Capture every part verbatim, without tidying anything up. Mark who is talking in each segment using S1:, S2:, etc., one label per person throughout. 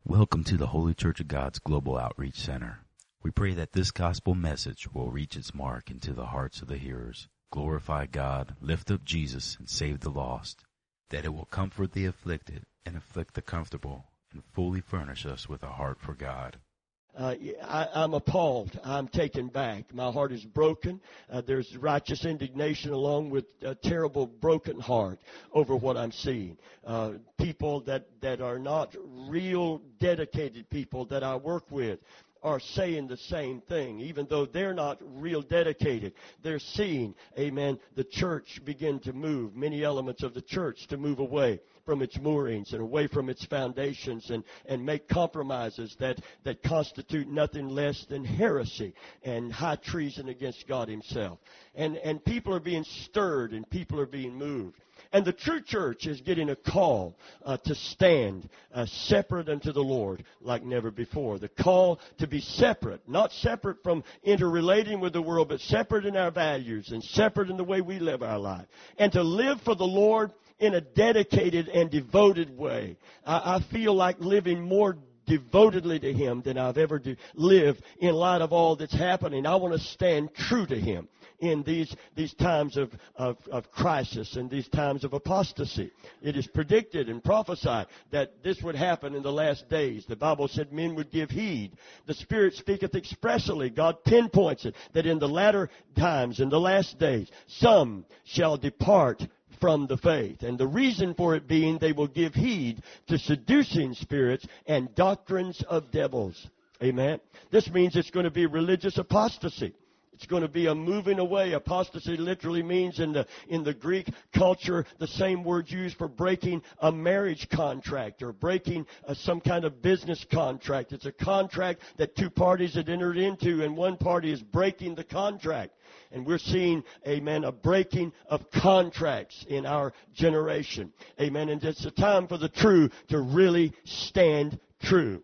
S1: Welcome to the Holy Church of God's Global Outreach Center. We pray that this gospel message will reach its mark into the hearts of the hearers, glorify God, lift up Jesus, and save the lost, that it will comfort the afflicted and afflict the comfortable, and fully furnish us with a heart for God.
S2: Uh, I, I'm appalled. I'm taken back. My heart is broken. Uh, there's righteous indignation along with a terrible broken heart over what I'm seeing. Uh, people that, that are not real dedicated people that I work with are saying the same thing. Even though they're not real dedicated, they're seeing, amen, the church begin to move, many elements of the church to move away from its moorings and away from its foundations and, and make compromises that, that constitute nothing less than heresy and high treason against God himself. And, and people are being stirred and people are being moved. And the true church is getting a call uh, to stand uh, separate unto the Lord like never before. The call to be separate, not separate from interrelating with the world, but separate in our values and separate in the way we live our life. And to live for the Lord in a dedicated and devoted way. I, I feel like living more devotedly to Him than I've ever do, lived in light of all that's happening. I want to stand true to Him in these these times of, of, of crisis and these times of apostasy. It is predicted and prophesied that this would happen in the last days. The Bible said men would give heed. The Spirit speaketh expressly. God pinpoints it, that in the latter times, in the last days, some shall depart from the faith. And the reason for it being they will give heed to seducing spirits and doctrines of devils. Amen. This means it's going to be religious apostasy. It's going to be a moving away. Apostasy literally means in the in the Greek culture the same word used for breaking a marriage contract or breaking uh, some kind of business contract. It's a contract that two parties had entered into, and one party is breaking the contract. And we're seeing, amen, a breaking of contracts in our generation. Amen. And it's a time for the true to really stand true.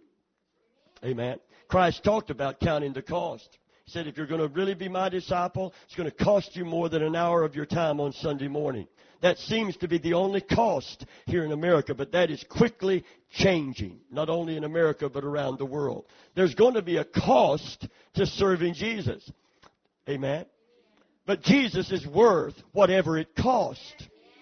S2: Amen. Christ talked about counting the cost. He said, if you're going to really be my disciple, it's going to cost you more than an hour of your time on Sunday morning. That seems to be the only cost here in America, but that is quickly changing, not only in America, but around the world. There's going to be a cost to serving Jesus. Amen. But Jesus is worth whatever it costs.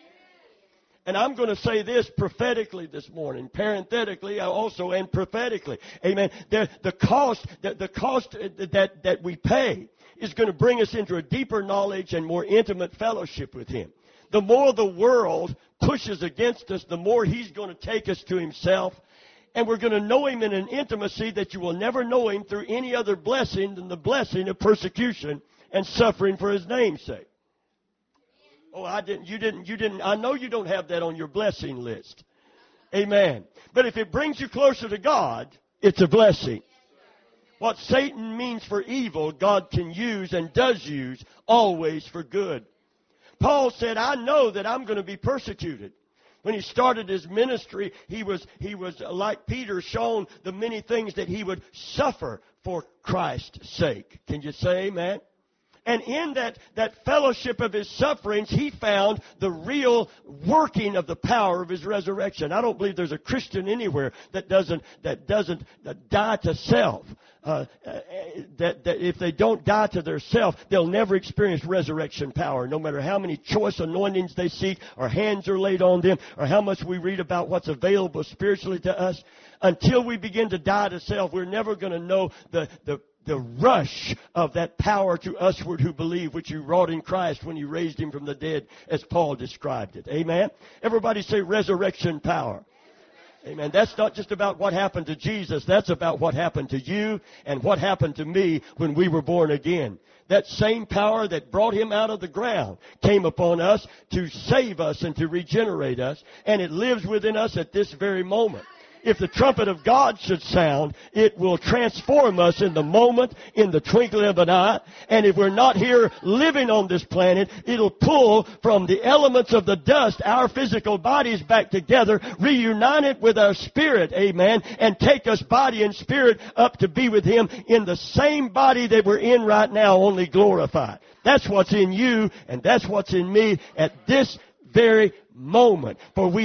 S2: And I'm going to say this prophetically this morning, parenthetically also and prophetically. Amen. The, the cost, the, the cost that, that we pay is going to bring us into a deeper knowledge and more intimate fellowship with Him. The more the world pushes against us, the more He's going to take us to Himself. And we're going to know Him in an intimacy that you will never know Him through any other blessing than the blessing of persecution and suffering for His name's sake. Oh, I didn't, you didn't, you didn't, I know you don't have that on your blessing list. Amen. But if it brings you closer to God, it's a blessing. What Satan means for evil, God can use and does use always for good. Paul said, I know that I'm going to be persecuted. When he started his ministry, he was, he was like Peter, shown the many things that he would suffer for Christ's sake. Can you say amen? And in that, that fellowship of his sufferings, he found the real working of the power of his resurrection. I don't believe there's a Christian anywhere that doesn't that doesn't die to self. Uh, that, that if they don't die to their self, they'll never experience resurrection power, no matter how many choice anointings they seek or hands are laid on them or how much we read about what's available spiritually to us. Until we begin to die to self, we're never going to know the the The rush of that power to usward who believe, which you wrought in Christ when you raised Him from the dead, as Paul described it. Amen? Everybody say resurrection power. Amen. That's not just about what happened to Jesus. That's about what happened to you and what happened to me when we were born again. That same power that brought Him out of the ground came upon us to save us and to regenerate us. And it lives within us at this very moment. If the trumpet of God should sound, it will transform us in the moment, in the twinkling of an eye. And if we're not here living on this planet, it'll pull from the elements of the dust our physical bodies back together, reunite it with our spirit, amen, and take us body and spirit up to be with Him in the same body that we're in right now, only glorified. That's what's in you, and that's what's in me at this very moment. For we have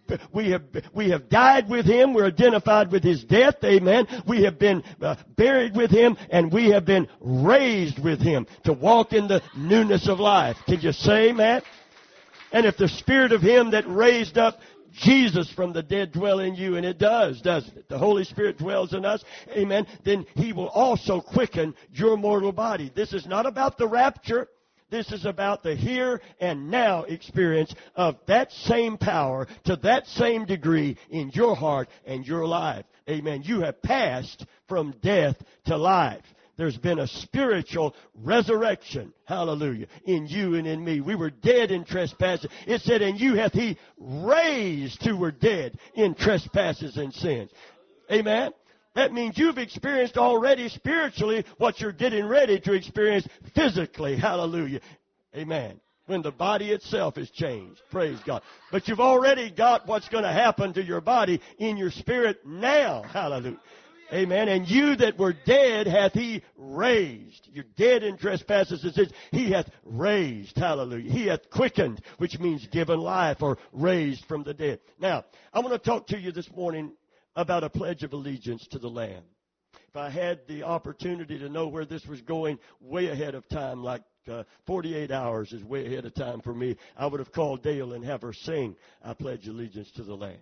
S2: we have, we have died with Him. We're identified with His death. Amen. We have been uh, buried with Him, and we have been raised with Him to walk in the newness of life. Can you say amen? And if the Spirit of Him that raised up Jesus from the dead dwell in you, and it does, doesn't it? The Holy Spirit dwells in us, amen, then He will also quicken your mortal body. This is not about the rapture. This is about the here and now experience of that same power to that same degree in your heart and your life. Amen. You have passed from death to life. There's been a spiritual resurrection, hallelujah, in you and in me. We were dead in trespasses. It said, and you hath He raised who were dead in trespasses and sins. Amen. That means you've experienced already spiritually what you're getting ready to experience physically. Hallelujah. Amen. When the body itself is changed. Praise God. But you've already got what's going to happen to your body in your spirit now. Hallelujah. Amen. And you that were dead hath He raised. You're dead in trespasses and sins. He hath raised. Hallelujah. He hath quickened, which means given life or raised from the dead. Now, I want to talk to you this morning about a pledge of allegiance to the Lamb. If I had the opportunity to know where this was going way ahead of time, like uh, forty-eight hours is way ahead of time for me, I would have called Dale and have her sing, I pledge allegiance to the Lamb.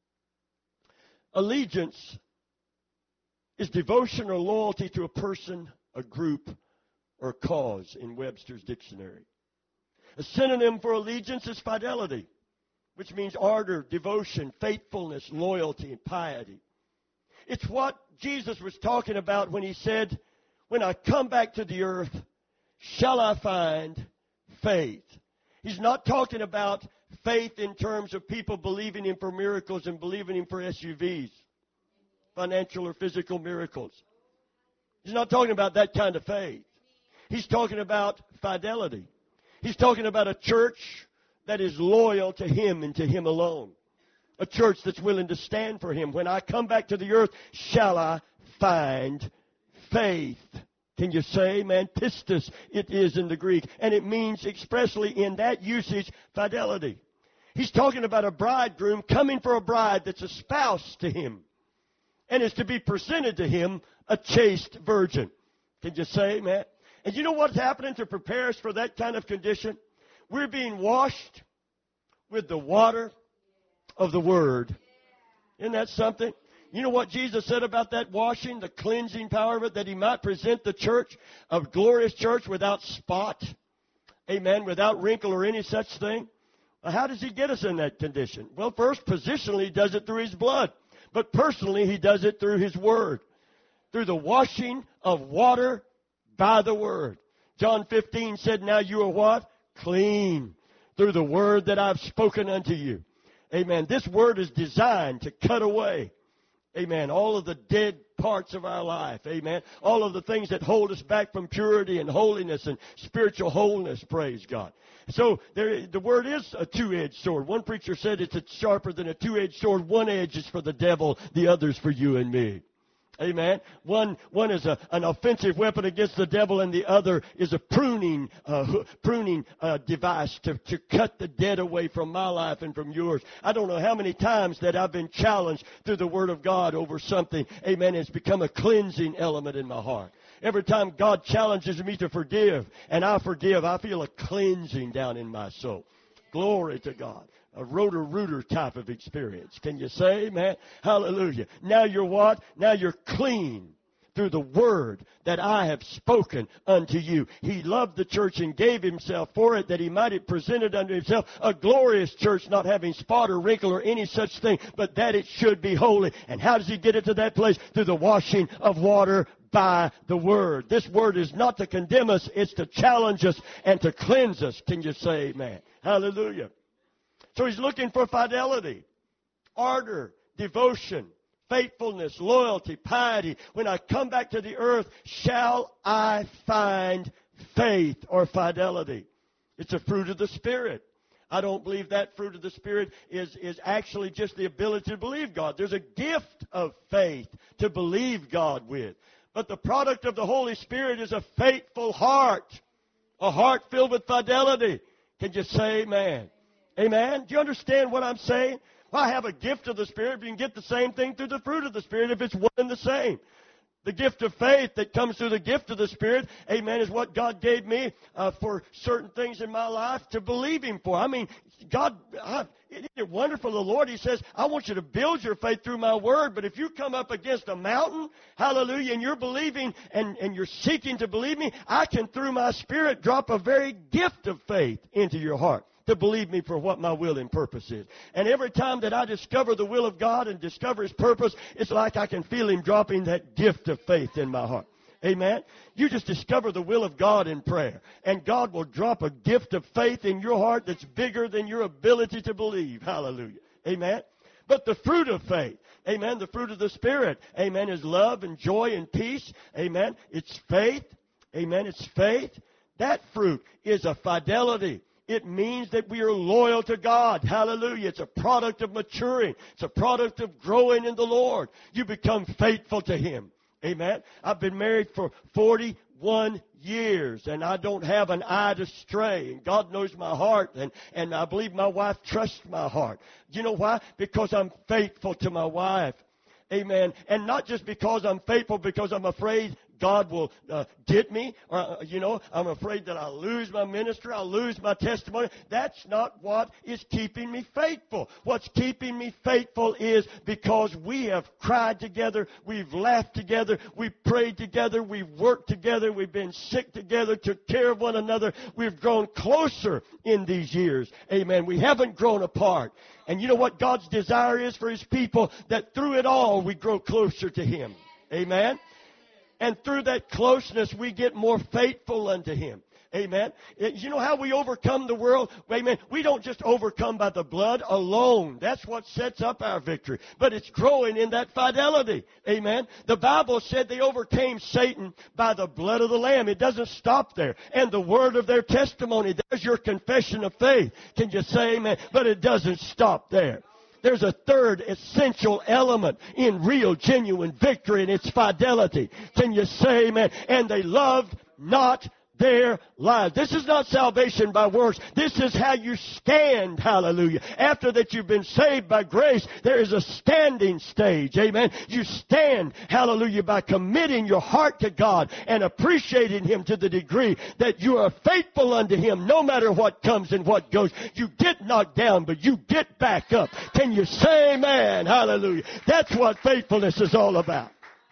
S2: Allegiance is devotion or loyalty to a person, a group, or a cause in Webster's dictionary. A synonym for allegiance is fidelity, which means ardor, devotion, faithfulness, loyalty, and piety. It's what Jesus was talking about when He said, when I come back to the earth, shall I find faith? He's not talking about faith in terms of people believing Him for miracles and believing Him for S U Vs, financial or physical miracles. He's not talking about that kind of faith. He's talking about fidelity. He's talking about a church that is loyal to Him and to Him alone. A church that's willing to stand for Him. When I come back to the earth, shall I find faith? Can you say, amen? Pistis, it is in the Greek. And it means expressly in that usage, fidelity. He's talking about a bridegroom coming for a bride that's a spouse to him. And is to be presented to him a chaste virgin. Can you say, amen? And you know what's happening to prepare us for that kind of condition? We're being washed with the water of the Word. Isn't that something? You know what Jesus said about that washing, the cleansing power of it, that He might present the church, a glorious church without spot, amen, without wrinkle or any such thing. Well, how does He get us in that condition? Well, first, positionally, He does it through His blood. But personally, He does it through His Word. Through the washing of water by the Word. John fifteen said, now you are what? Clean. Through the Word that I've spoken unto you. Amen. This Word is designed to cut away, amen, all of the dead parts of our life. Amen. All of the things that hold us back from purity and holiness and spiritual wholeness. Praise God. So there, the Word is a two-edged sword. One preacher said it's sharper than a two-edged sword. One edge is for the devil, the other's for you and me. Amen. One, one is a, an offensive weapon against the devil, and the other is a pruning, uh, pruning uh, device to, to cut the dead away from my life and from yours. I don't know how many times that I've been challenged through the Word of God over something. Amen. It's become a cleansing element in my heart. Every time God challenges me to forgive, and I forgive, I feel a cleansing down in my soul. Glory to God. A rotor-rooter type of experience. Can you say, man? Hallelujah. Now you're what? Now you're clean through the word that I have spoken unto you. He loved the church and gave Himself for it, that He might have presented unto Himself a glorious church, not having spot or wrinkle or any such thing, but that it should be holy. And how does He get it to that place? Through the washing of water by the Word. This Word is not to condemn us, it's to challenge us and to cleanse us. Can you say amen? Hallelujah. So He's looking for fidelity, ardor, devotion, faithfulness, loyalty, piety. When I come back to the earth, shall I find faith or fidelity? It's a fruit of the Spirit. I don't believe that fruit of the Spirit is, is actually just the ability to believe God. There's a gift of faith to believe God with. But the product of the Holy Spirit is a faithful heart, a heart filled with fidelity. Can you say amen? Amen? Do you understand what I'm saying? Well, I have a gift of the Spirit. You can get the same thing through the fruit of the Spirit if it's one and the same. The gift of faith that comes through the gift of the Spirit, amen, is what God gave me uh, for certain things in my life to believe Him for. I mean, God, I, isn't it wonderful? The Lord, He says, I want you to build your faith through my word, but if you come up against a mountain, hallelujah, and you're believing and, and you're seeking to believe me, I can, through my Spirit, drop a very gift of faith into your heart to believe me for what my will and purpose is. And every time that I discover the will of God and discover His purpose, it's like I can feel Him dropping that gift of faith in my heart. Amen? You just discover the will of God in prayer, and God will drop a gift of faith in your heart that's bigger than your ability to believe. Hallelujah. Amen? But the fruit of faith, amen, the fruit of the Spirit, amen, is love and joy and peace. Amen? It's faith. Amen? It's faith. That fruit is a fidelity. It means that we are loyal to God. Hallelujah. It's a product of maturing. It's a product of growing in the Lord. You become faithful to Him. Amen. I've been married for forty-one years, and I don't have an eye to stray. And God knows my heart, and, and I believe my wife trusts my heart. Do you know why? Because I'm faithful to my wife. Amen. And not just because I'm faithful, because I'm afraid God will uh, get me, or, uh, you know, I'm afraid that I'll lose my ministry, I'll lose my testimony. That's not what is keeping me faithful. What's keeping me faithful is because we have cried together, we've laughed together, we've prayed together, we've worked together, we've been sick together, took care of one another. We've grown closer in these years. Amen. We haven't grown apart. And you know what God's desire is for His people? That through it all we grow closer to Him. Amen. And through that closeness, we get more faithful unto Him. Amen. You know how we overcome the world? Amen. We don't just overcome by the blood alone. That's what sets up our victory. But it's growing in that fidelity. Amen. The Bible said they overcame Satan by the blood of the Lamb. It doesn't stop there. And the word of their testimony. There's your confession of faith. Can you say amen? But it doesn't stop there. There's a third essential element in real, genuine victory, and it's fidelity. Can you say amen? And they loved not their lives. This is not salvation by works. This is how you stand, hallelujah. After that you've been saved by grace, there is a standing stage, amen. You stand, hallelujah, by committing your heart to God and appreciating Him to the degree that you are faithful unto Him no matter what comes and what goes. You get knocked down, but you get back up. Can you say amen? Hallelujah. That's what faithfulness is all about.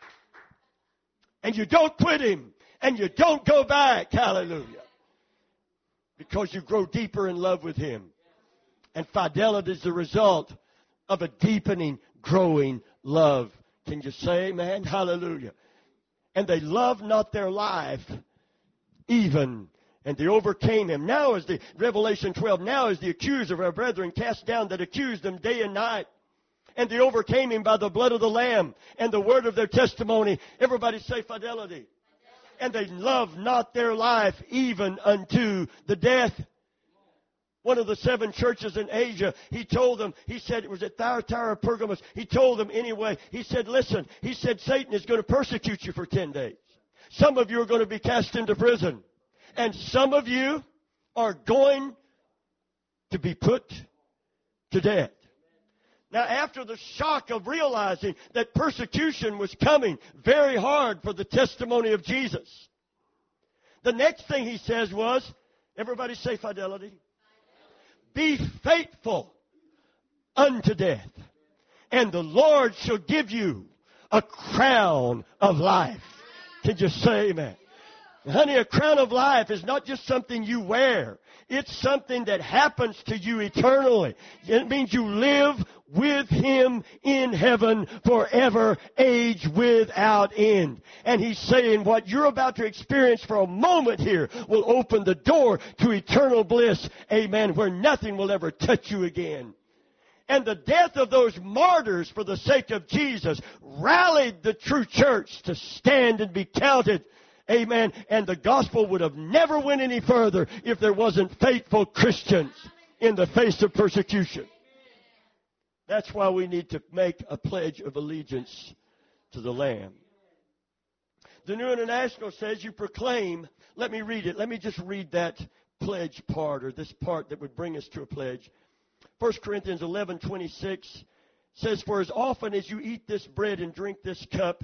S2: And you don't quit Him. And you don't go back. Hallelujah. Because you grow deeper in love with Him. And fidelity is the result of a deepening, growing love. Can you say amen? Hallelujah. And they loved not their life even. And they overcame him. Now is the, Revelation twelve, now is the accuser of our brethren cast down that accused them day and night. And they overcame him by the blood of the Lamb and the word of their testimony. Everybody say fidelity. And they loved not their life even unto the death. One of the seven churches in Asia, he told them, he said, it was at Thyatira, Pergamos, he told them anyway, he said, listen, he said, Satan is going to persecute you for ten days. Some of you are going to be cast into prison. And some of you are going to be put to death. Now, after the shock of realizing that persecution was coming very hard for the testimony of Jesus, the next thing he says was, everybody say fidelity. Be faithful unto death, and the Lord shall give you a crown of life. Can you say amen? Honey, a crown of life is not just something you wear. It's something that happens to you eternally. It means you live with Him in heaven forever, age without end. And He's saying what you're about to experience for a moment here will open the door to eternal bliss. Amen. Where nothing will ever touch you again. And the death of those martyrs for the sake of Jesus rallied the true church to stand and be counted. Amen. And the gospel would have never went any further if there wasn't faithful Christians in the face of persecution. That's why we need to make a pledge of allegiance to the Lamb. The New International says you proclaim. Let me read it. Let me just read that pledge part, or this part that would bring us to a pledge. First Corinthians eleven twenty-six says, "For as often as you eat this bread and drink this cup,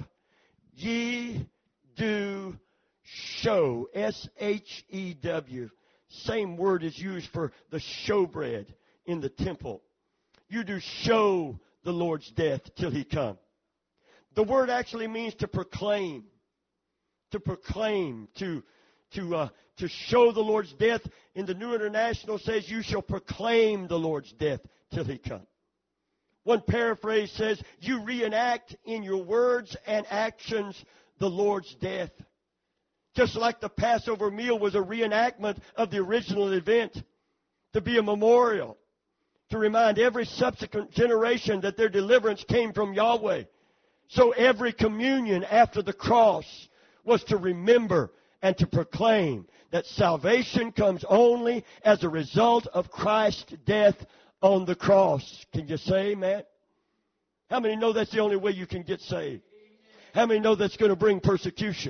S2: ye do show," S H E W. Same word is used for the showbread in the temple. You do show the Lord's death till He come. The word actually means to proclaim. To proclaim, to to uh, to show the Lord's death. In the New International says, "You shall proclaim the Lord's death till He come." One paraphrase says, "You reenact in your words and actions the Lord's death." Just like the Passover meal was a reenactment of the original event, to be a memorial, to remind every subsequent generation that their deliverance came from Yahweh. So every communion after the cross was to remember and to proclaim that salvation comes only as a result of Christ's death on the cross. Can you say amen? How many know that's the only way you can get saved? How many know that's going to bring persecution?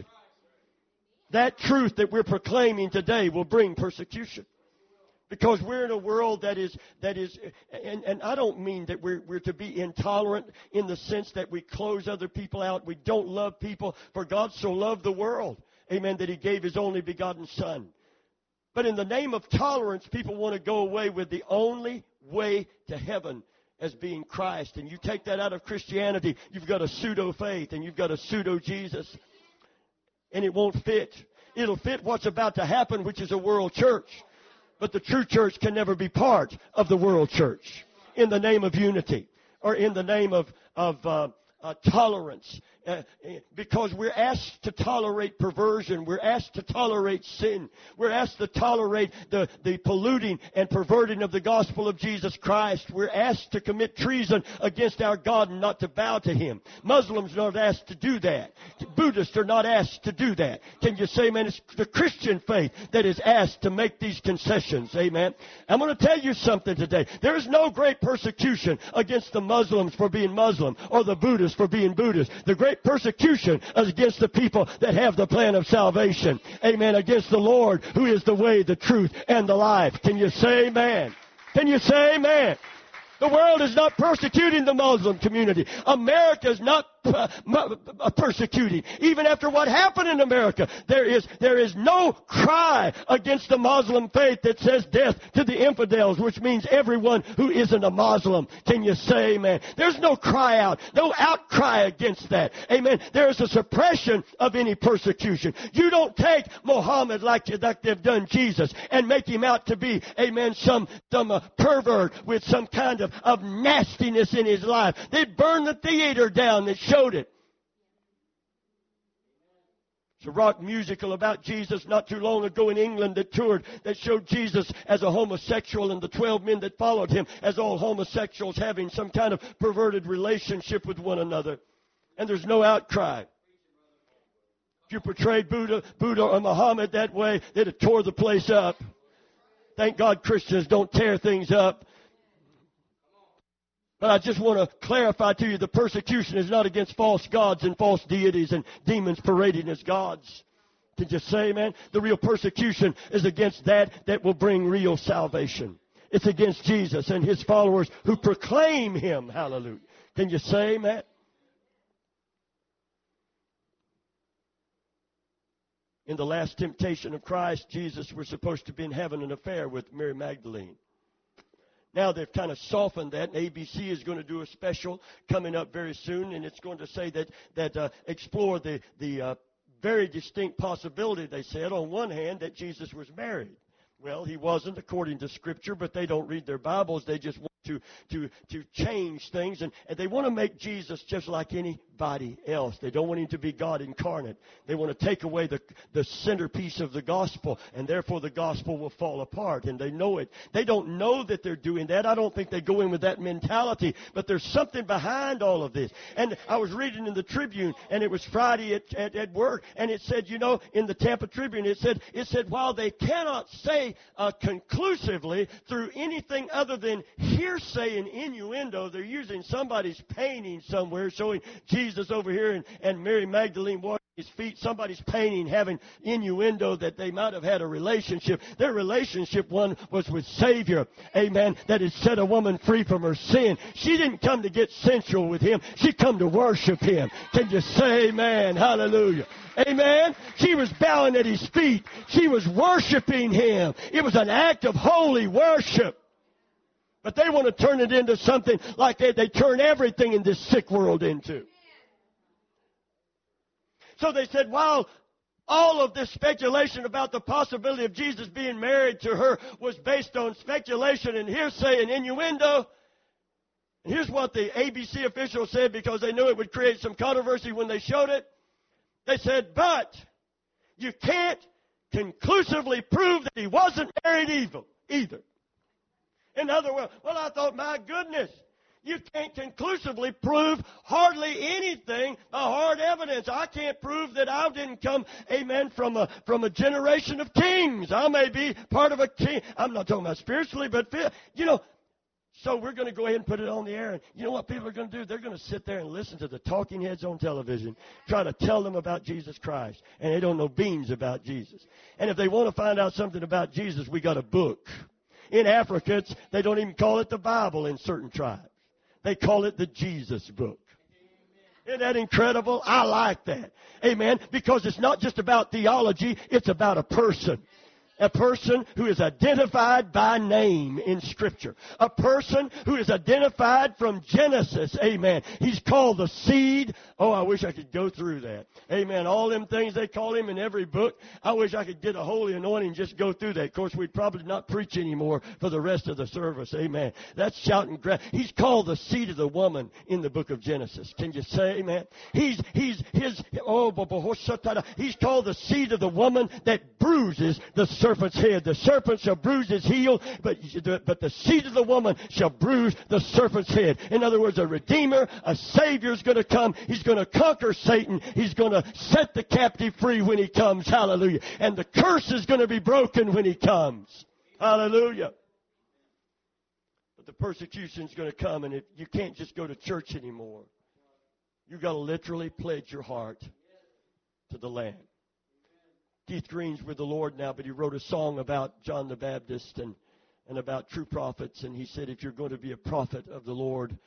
S2: That truth that we're proclaiming today will bring persecution. Because we're in a world that is, that is, and, and I don't mean that we're, we're to be intolerant in the sense that we close other people out. We don't love people, for God so loved the world, amen, that He gave His only begotten Son. But in the name of tolerance, people want to go away with the only way to heaven as being Christ. And you take that out of Christianity, you've got a pseudo-faith and you've got a pseudo-Jesus. And it won't fit. It'll fit what's about to happen, which is a world church. But the true church can never be part of the world church in the name of unity or in the name of, of uh, uh, tolerance. Uh, because we're asked to tolerate perversion. We're asked to tolerate sin. We're asked to tolerate the, the polluting and perverting of the gospel of Jesus Christ. We're asked to commit treason against our God and not to bow to Him. Muslims are not asked to do that. Buddhists are not asked to do that. Can you say, man, it's the Christian faith that is asked to make these concessions. Amen. I'm going to tell you something today. There is no great persecution against the Muslims for being Muslim or the Buddhists for being Buddhist. The great persecution is against the people that have the plan of salvation. Amen. Against the Lord, who is the way, the truth, and the life. Can you say amen? Can you say amen? The world is not persecuting the Muslim community. America is not uh, uh, persecuting. Even after what happened in America, there is there is no cry against the Muslim faith that says death to the infidels, which means everyone who isn't a Muslim. Can you say amen? There's no cry out, no outcry against that. Amen. There is a suppression of any persecution. You don't take Muhammad like, like they've done Jesus and make him out to be, amen, some, some uh, pervert with some kind of, of nastiness in his life. They burned the theater down that showed it. It's a rock musical about Jesus not too long ago in England that toured that showed Jesus as a homosexual and the twelve men that followed him as all homosexuals having some kind of perverted relationship with one another. And there's no outcry. If you portrayed Buddha, Buddha or Muhammad that way, they'd have tore the place up. Thank God Christians don't tear things up. But I just want to clarify to you, the persecution is not against false gods and false deities and demons parading as gods. Did you say, man? The real persecution is against that that will bring real salvation. It's against Jesus and His followers who proclaim Him. Hallelujah. Can you say, man? In the last temptation of Christ, Jesus was supposed to be in heaven an affair with Mary Magdalene. Now they've kind of softened that, and A B C is going to do a special coming up very soon, and it's going to say that that uh, explore the the uh, very distinct possibility, they said, on one hand, that Jesus was married. Well, He wasn't according to Scripture, but they don't read their Bibles. They just want to to to change things, and, and they want to make Jesus just like anybody else. They don't want Him to be God incarnate. They want to take away the the centerpiece of the gospel, and therefore the gospel will fall apart, and they know it. They don't know that they're doing that. I don't think they go in with that mentality, but there's something behind all of this. And I was reading in the Tribune, and it was Friday at, at, at work, and it said, you know, in the Tampa Tribune, it said, it said, while they cannot say uh, conclusively through anything other than hearsay and innuendo, they're using somebody's painting somewhere showing Jesus over here and, and Mary Magdalene walking his feet, somebody's painting, having innuendo that they might have had a relationship. Their relationship one was with Savior, amen, that had set a woman free from her sin. She didn't come to get sensual with him. She come to worship him. Can you say amen? Hallelujah. Amen. She was bowing at his feet. She was worshiping him. It was an act of holy worship. But they want to turn it into something like they, they turn everything in this sick world into. So they said, while all of this speculation about the possibility of Jesus being married to her was based on speculation and hearsay and innuendo, and here's what the A B C officials said because they knew it would create some controversy when they showed it. They said, but you can't conclusively prove that he wasn't married evil either. In other words, well, I thought, my goodness, you can't conclusively prove hardly anything by hard evidence. I can't prove that I didn't come, amen, from a from a generation of kings. I may be part of a king. I'm not talking about spiritually, but, you know, so we're going to go ahead and put it on the air. And you know what people are going to do? They're going to sit there and listen to the talking heads on television, try to tell them about Jesus Christ. And they don't know beans about Jesus. And if they want to find out something about Jesus, we got a book. In Africa, it's, they don't even call it the Bible in certain tribes. They call it the Jesus book. Isn't that incredible? I like that. Amen. Because it's not just about theology, it's about a person. A person who is identified by name in Scripture. A person who is identified from Genesis. Amen. He's called the seed. Oh, I wish I could go through that. Amen. All them things they call him in every book. I wish I could get a holy anointing and just go through that. Of course, we'd probably not preach anymore for the rest of the service. Amen. That's shouting. Gra- he's called the seed of the woman in the book of Genesis. Can you say amen? He's, he's, his, oh, he's called the seed of the woman that bruises the serpent's head. The serpent shall bruise his heel, but, but the seed of the woman shall bruise the serpent's head. In other words, a Redeemer, a Savior is going to come. He's going to conquer Satan. He's going to set the captive free when he comes. Hallelujah. And the curse is going to be broken when he comes. Hallelujah. But the persecution is going to come, and it, you can't just go to church anymore. You've got to literally pledge your heart to the Lamb. Keith Green's with the Lord now, but he wrote a song about John the Baptist and, and about true prophets. And he said, if you're going to be a prophet of the Lord,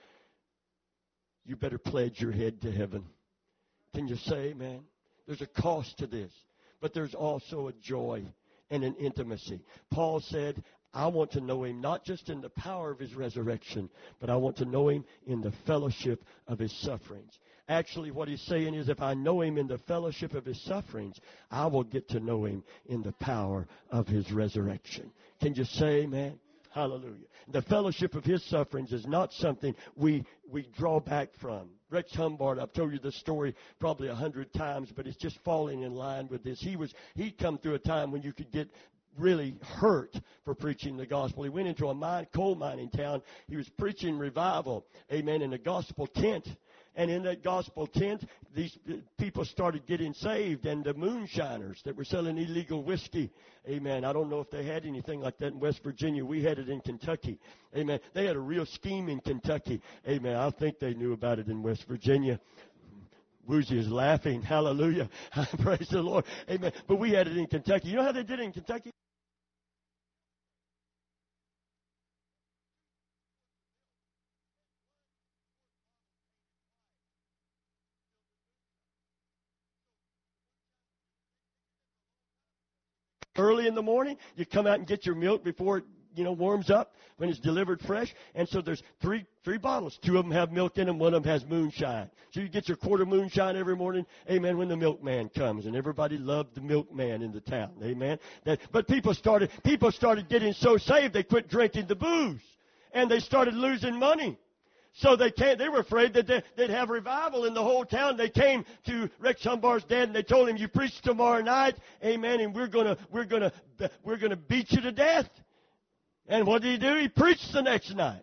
S2: you better pledge your head to heaven. Can you say amen? There's a cost to this, but there's also a joy and an intimacy. Paul said, I want to know him not just in the power of his resurrection, but I want to know him in the fellowship of his sufferings. Actually, what he's saying is if I know him in the fellowship of his sufferings, I will get to know him in the power of his resurrection. Can you say amen? Hallelujah. The fellowship of his sufferings is not something we we draw back from. Rex Humbard, I've told you this story probably a hundred times, but it's just falling in line with this. He was he'd come through a time when you could get really hurt for preaching the gospel. He went into a mine, coal mining town. He was preaching revival, amen, in a gospel tent. And in that gospel tent, these people started getting saved. And the moonshiners that were selling illegal whiskey, amen. I don't know if they had anything like that in West Virginia. We had it in Kentucky, amen. They had a real scheme in Kentucky, amen. I think they knew about it in West Virginia. Woozy is laughing. Hallelujah. Praise the Lord. Amen. But we had it in Kentucky. You know how they did it in Kentucky? Early in the morning, you come out and get your milk before it, you know, warms up when it's delivered fresh. And so there's three three bottles. Two of them have milk in them. One of them has moonshine. So you get your quart of moonshine every morning, amen, when the milkman comes. And everybody loved the milkman in the town, amen. That, but people started people started getting so saved they quit drinking the booze. And they started losing money. So they can't, they were afraid that they, they'd have revival in the whole town. They came to Rex Humbard's dad and they told him, you preach tomorrow night, amen, and we're gonna, we're gonna, we're gonna beat you to death. And what did he do? He preached the next night.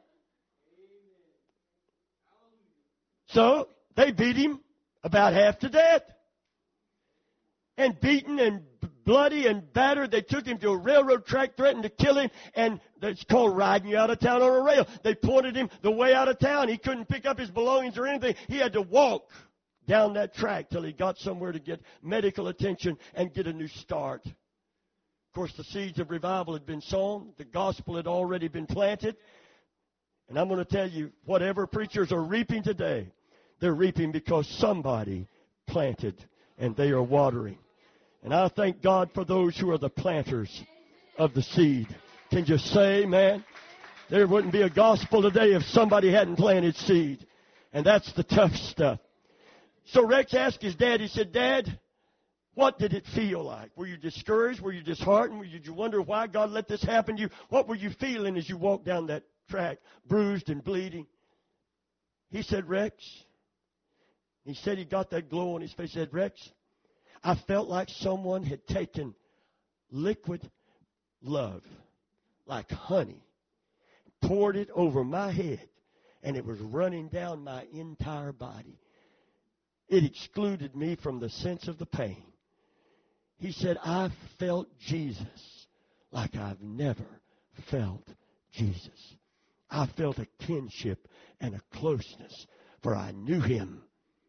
S2: So they beat him about half to death. And beaten and bloody and battered. They took him to a railroad track, threatened to kill him, and it's called riding you out of town on a rail. They pointed him the way out of town. He couldn't pick up his belongings or anything. He had to walk down that track till he got somewhere to get medical attention and get a new start. Of course, the seeds of revival had been sown. The gospel had already been planted. And I'm going to tell you, whatever preachers are reaping today, they're reaping because somebody planted and they are watering. And I thank God for those who are the planters of the seed. Can you say, man, there wouldn't be a gospel today if somebody hadn't planted seed. And that's the tough stuff. So Rex asked his dad, he said, Dad, what did it feel like? Were you discouraged? Were you disheartened? Were you, did you wonder why God let this happen to you? What were you feeling as you walked down that track, bruised and bleeding? He said, Rex, he said he got that glow on his face. He said, Rex, I felt like someone had taken liquid love, like honey, poured it over my head, and it was running down my entire body. It excluded me from the sense of the pain. He said, I felt Jesus like I've never felt Jesus. I felt a kinship and a closeness, for I knew him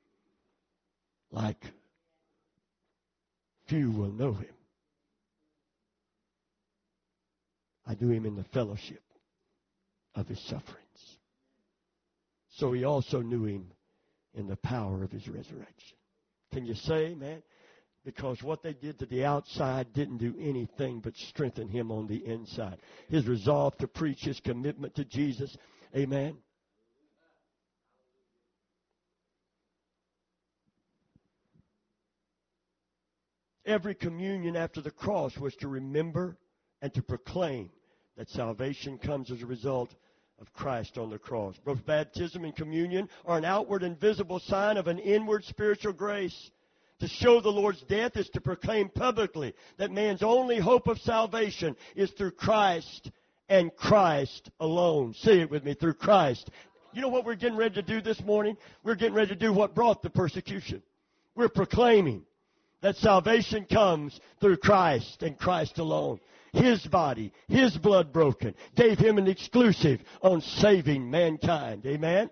S2: like few will know him. I knew him in the fellowship of his sufferings. So he also knew him in the power of his resurrection. Can you say, man? Because what they did to the outside didn't do anything but strengthen him on the inside. His resolve to preach, his commitment to Jesus. Amen. Every communion after the cross was to remember and to proclaim that salvation comes as a result of Christ on the cross. Both baptism and communion are an outward and visible sign of an inward spiritual grace. To show the Lord's death is to proclaim publicly that man's only hope of salvation is through Christ and Christ alone. Say it with me, through Christ. You know what we're getting ready to do this morning? We're getting ready to do what brought the persecution. We're proclaiming that salvation comes through Christ and Christ alone. His body, His blood broken, gave Him an exclusive on saving mankind. Amen?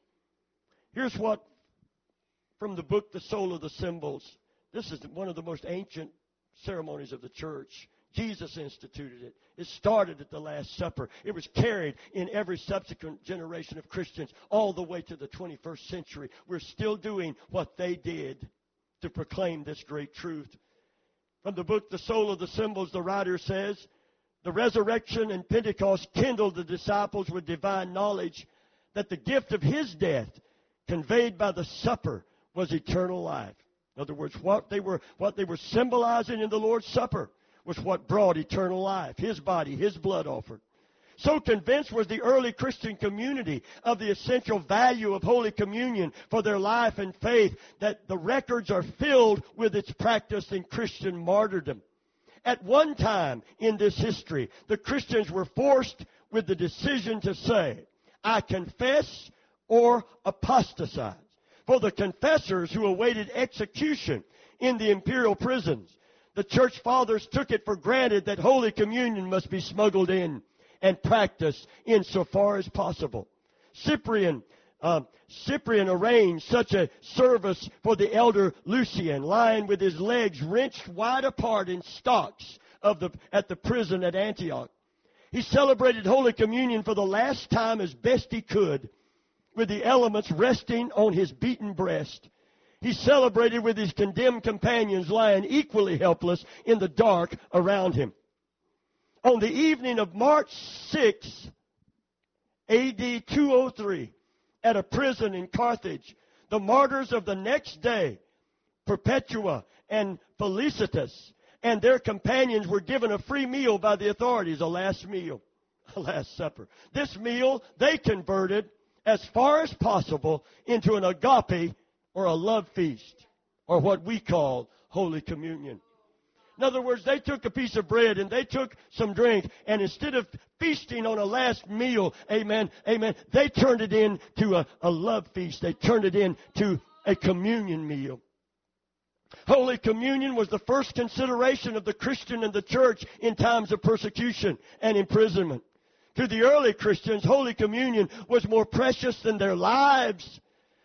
S2: Here's what, from the book, The Soul of the Symbols. This is one of the most ancient ceremonies of the church. Jesus instituted it. It started at the Last Supper. It was carried in every subsequent generation of Christians all the way to the twenty-first century. We're still doing what they did to proclaim this great truth. From the book, The Soul of the Symbols, the writer says, the resurrection and Pentecost kindled the disciples with divine knowledge that the gift of His death, conveyed by the supper, was eternal life. In other words, what they were, what they were symbolizing in the Lord's Supper was what brought eternal life. His body, His blood offered. So convinced was the early Christian community of the essential value of Holy Communion for their life and faith that the records are filled with its practice in Christian martyrdom. At one time in this history, the Christians were forced with the decision to say, I confess or apostatize. For the confessors who awaited execution in the imperial prisons, the church fathers took it for granted that Holy Communion must be smuggled in and practiced insofar as possible. Cyprian, uh, Cyprian arranged such a service for the elder Lucian, lying with his legs wrenched wide apart in stocks of the, at the prison at Antioch. He celebrated Holy Communion for the last time as best he could, with the elements resting on his beaten breast. He celebrated with his condemned companions lying equally helpless in the dark around him. On the evening of March sixth, A D two oh three, at a prison in Carthage, the martyrs of the next day, Perpetua and Felicitas, and their companions were given a free meal by the authorities, a last meal, a last supper. This meal they converted as far as possible into an agape or a love feast, or what we call Holy Communion. In other words, they took a piece of bread and they took some drink, and instead of feasting on a last meal, amen, amen, they turned it into a, a love feast. They turned it into a communion meal. Holy Communion was the first consideration of the Christian and the church in times of persecution and imprisonment. To the early Christians, Holy Communion was more precious than their lives.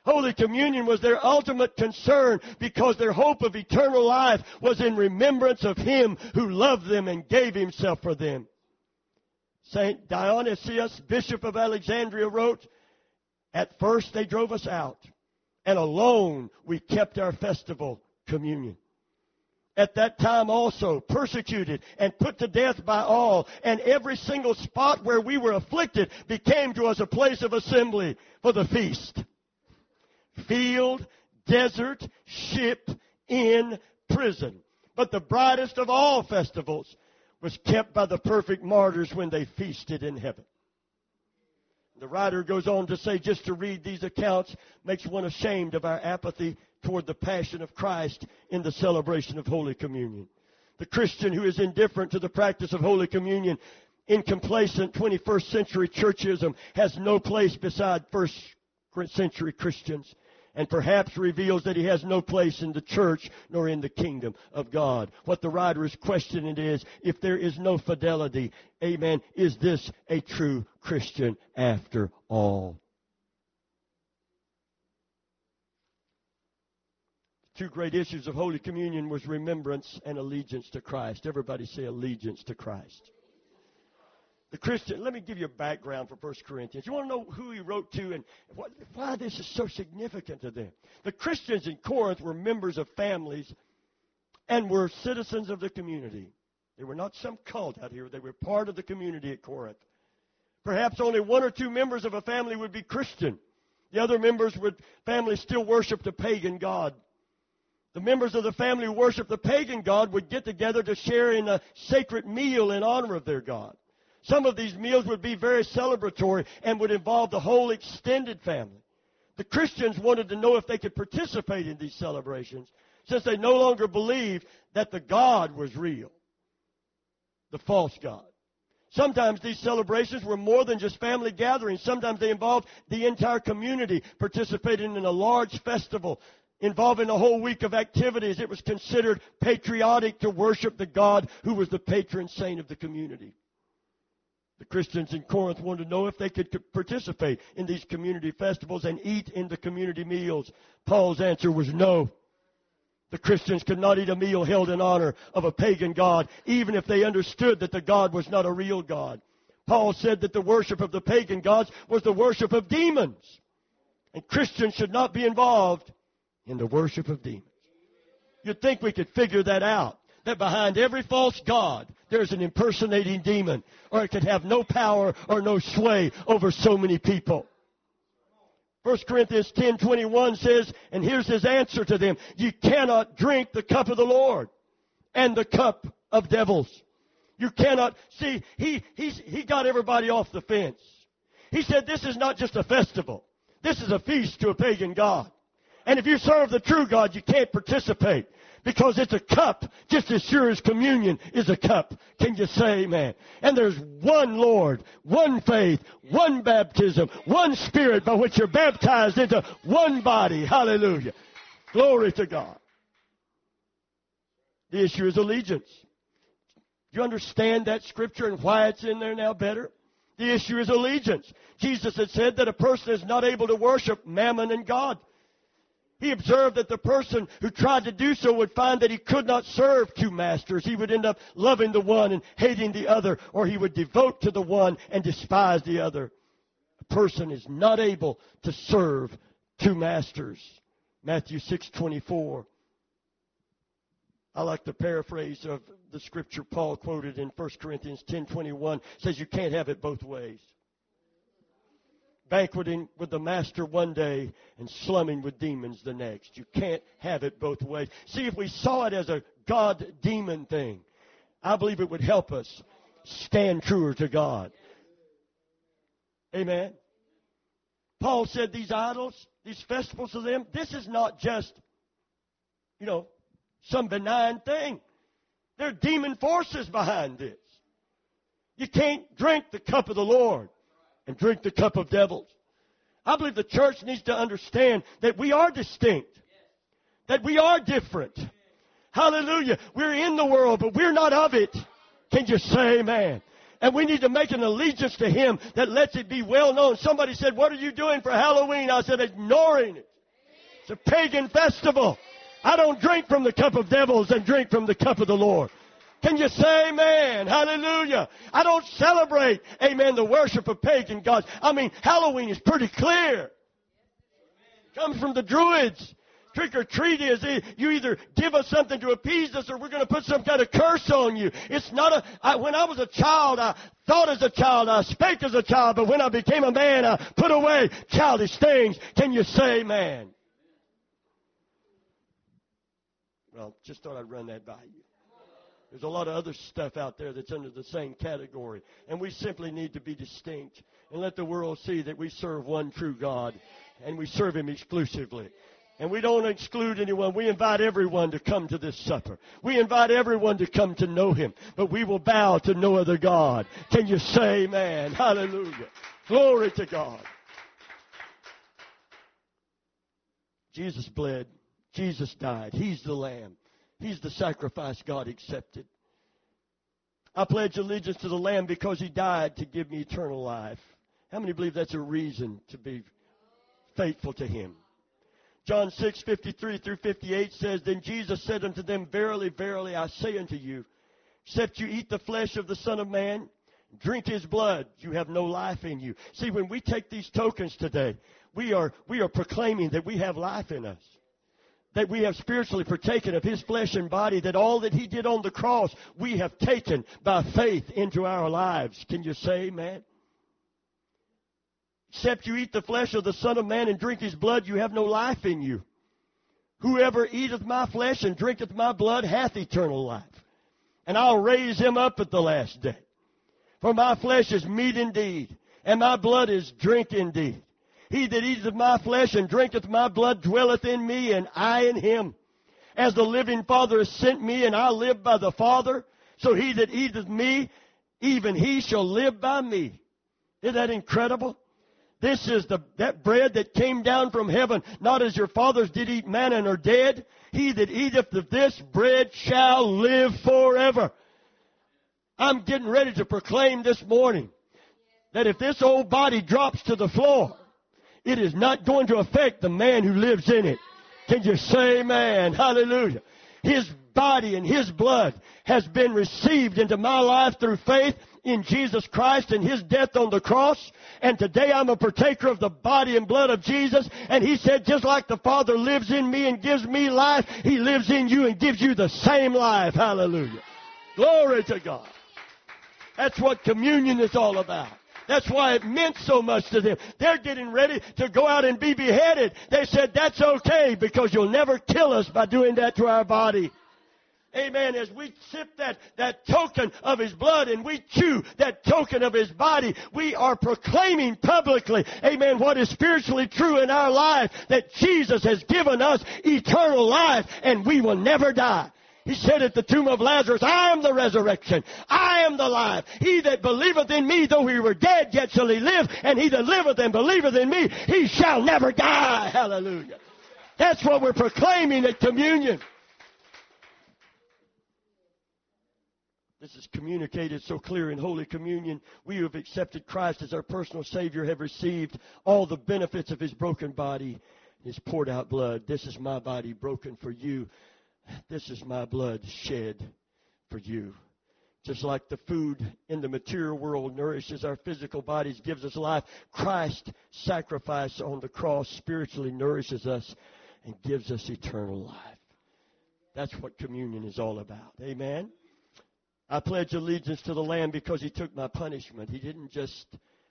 S2: Holy Communion was their ultimate concern because their hope of eternal life was in remembrance of Him who loved them and gave Himself for them. Saint Dionysius, Bishop of Alexandria, wrote, "At first they drove us out, and alone we kept our festival communion. At that time also, persecuted and put to death by all, and every single spot where we were afflicted became to us a place of assembly for the feast. Field, desert, ship, inn, prison. But the brightest of all festivals was kept by the perfect martyrs when they feasted in heaven." The writer goes on to say, just to read these accounts makes one ashamed of our apathy toward the passion of Christ in the celebration of Holy Communion. The Christian who is indifferent to the practice of Holy Communion in complacent twenty-first century churchism has no place beside first century Christians, and perhaps reveals that he has no place in the church nor in the kingdom of God. What the writer is questioning is, if there is no fidelity, amen, is this a true Christian after all? Two great issues of Holy Communion was remembrance and allegiance to Christ. Everybody say allegiance to Christ. The Christian, let me give you a background for First Corinthians. You want to know who he wrote to and what, why this is so significant to them. The Christians in Corinth were members of families and were citizens of the community. They were not some cult out here. They were part of the community at Corinth. Perhaps only one or two members of a family would be Christian. The other members would, families still worship the pagan god. The members of the family who worship the pagan god would get together to share in a sacred meal in honor of their god. Some of these meals would be very celebratory and would involve the whole extended family. The Christians wanted to know if they could participate in these celebrations, since they no longer believed that the God was real, the false God. Sometimes these celebrations were more than just family gatherings. Sometimes they involved the entire community participating in a large festival involving a whole week of activities. It was considered patriotic to worship the God who was the patron saint of the community. The Christians in Corinth wanted to know if they could participate in these community festivals and eat in the community meals. Paul's answer was no. The Christians could not eat a meal held in honor of a pagan god, even if they understood that the god was not a real God. Paul said that the worship of the pagan gods was the worship of demons, and Christians should not be involved in the worship of demons. You'd think we could figure that out, that behind every false god, there's an impersonating demon, or it could have no power or no sway over so many people. First Corinthians ten twenty-one says, and here's his answer to them, you cannot drink the cup of the Lord and the cup of devils. You cannot, see, he, he's, he got everybody off the fence. He said this is not just a festival. This is a feast to a pagan god. And if you serve the true God, you can't participate, because it's a cup just as sure as communion is a cup. Can you say amen? And there's one Lord, one faith, one baptism, one Spirit by which you're baptized into one body. Hallelujah. Glory to God. The issue is allegiance. Do you understand that scripture and why it's in there now better? The issue is allegiance. Jesus had said that a person is not able to worship mammon and God. He observed that the person who tried to do so would find that he could not serve two masters. He would end up loving the one and hating the other, or he would devote to the one and despise the other. A person is not able to serve two masters. Matthew six twenty-four. I like the paraphrase of the scripture Paul quoted in First Corinthians ten twenty-one. It says you can't have it both ways. Banqueting with the master one day and slumming with demons the next. You can't have it both ways. See, if we saw it as a God-demon thing, I believe it would help us stand truer to God. Amen. Paul said these idols, these festivals of them, this is not just, you know, some benign thing. There are demon forces behind this. You can't drink the cup of the Lord and drink the cup of devils. I believe the church needs to understand that we are distinct, that we are different. Hallelujah. We're in the world, but we're not of it. Can you say amen? And we need to make an allegiance to Him that lets it be well known. Somebody said, what are you doing for Halloween? I said, ignoring it. It's a pagan festival. I don't drink from the cup of devils and drink from the cup of the Lord. Can you say amen? Hallelujah. I don't celebrate, amen, the worship of pagan gods. I mean, Halloween is pretty clear. It comes from the Druids. Trick or treat is you either give us something to appease us or we're going to put some kind of curse on you. It's not a, I, when I was a child, I thought as a child, I spake as a child, but when I became a man, I put away childish things. Can you say amen? Well, just thought I'd run that by you. There's a lot of other stuff out there that's under the same category. And we simply need to be distinct and let the world see that we serve one true God and we serve Him exclusively. And we don't exclude anyone. We invite everyone to come to this supper. We invite everyone to come to know Him. But we will bow to no other God. Can you say amen? Hallelujah. Glory to God. Jesus bled. Jesus died. He's the Lamb. He's the sacrifice God accepted. I pledge allegiance to the Lamb because He died to give me eternal life. How many believe that's a reason to be faithful to Him? John six, fifty-three through fifty-eight says, Then Jesus said unto them, Verily, verily, I say unto you, except you eat the flesh of the Son of Man, drink His blood, you have no life in you. See, when we take these tokens today, we are, we are proclaiming that we have life in us. That we have spiritually partaken of His flesh and body, that all that He did on the cross, we have taken by faith into our lives. Can you say amen? Except you eat the flesh of the Son of Man and drink His blood, you have no life in you. Whoever eateth my flesh and drinketh my blood hath eternal life. And I'll raise him up at the last day. For my flesh is meat indeed, and my blood is drink indeed. He that eateth my flesh and drinketh my blood dwelleth in me, and I in him. As the living Father has sent me, and I live by the Father, so he that eateth me, even he shall live by me. Isn't that incredible? This is the that bread that came down from heaven, not as your fathers did eat manna and are dead. He that eateth of this bread shall live forever. I'm getting ready to proclaim this morning that if this old body drops to the floor, it is not going to affect the man who lives in it. Can you say amen? Hallelujah. His body and His blood has been received into my life through faith in Jesus Christ and His death on the cross. And today I'm a partaker of the body and blood of Jesus. And He said, just like the Father lives in me and gives me life, He lives in you and gives you the same life. Hallelujah. Glory to God. That's what communion is all about. That's why it meant so much to them. They're getting ready to go out and be beheaded. They said, that's okay because you'll never kill us by doing that to our body. Amen. As we sip that, that token of His blood and we chew that token of His body, we are proclaiming publicly, amen, what is spiritually true in our life, that Jesus has given us eternal life and we will never die. He said at the tomb of Lazarus, I am the resurrection. I am the life. He that believeth in me, though he were dead, yet shall he live. And he that liveth and believeth in me, he shall never die. Hallelujah. That's what we're proclaiming at communion. This is communicated so clear in Holy Communion. We who have accepted Christ as our personal Savior have received all the benefits of His broken body, His poured out blood. This is my body broken for you. This is my blood shed for you. Just like the food in the material world nourishes our physical bodies, gives us life, Christ's sacrifice on the cross spiritually nourishes us and gives us eternal life. That's what communion is all about. Amen? I pledge allegiance to the Lamb because He took my punishment. He didn't just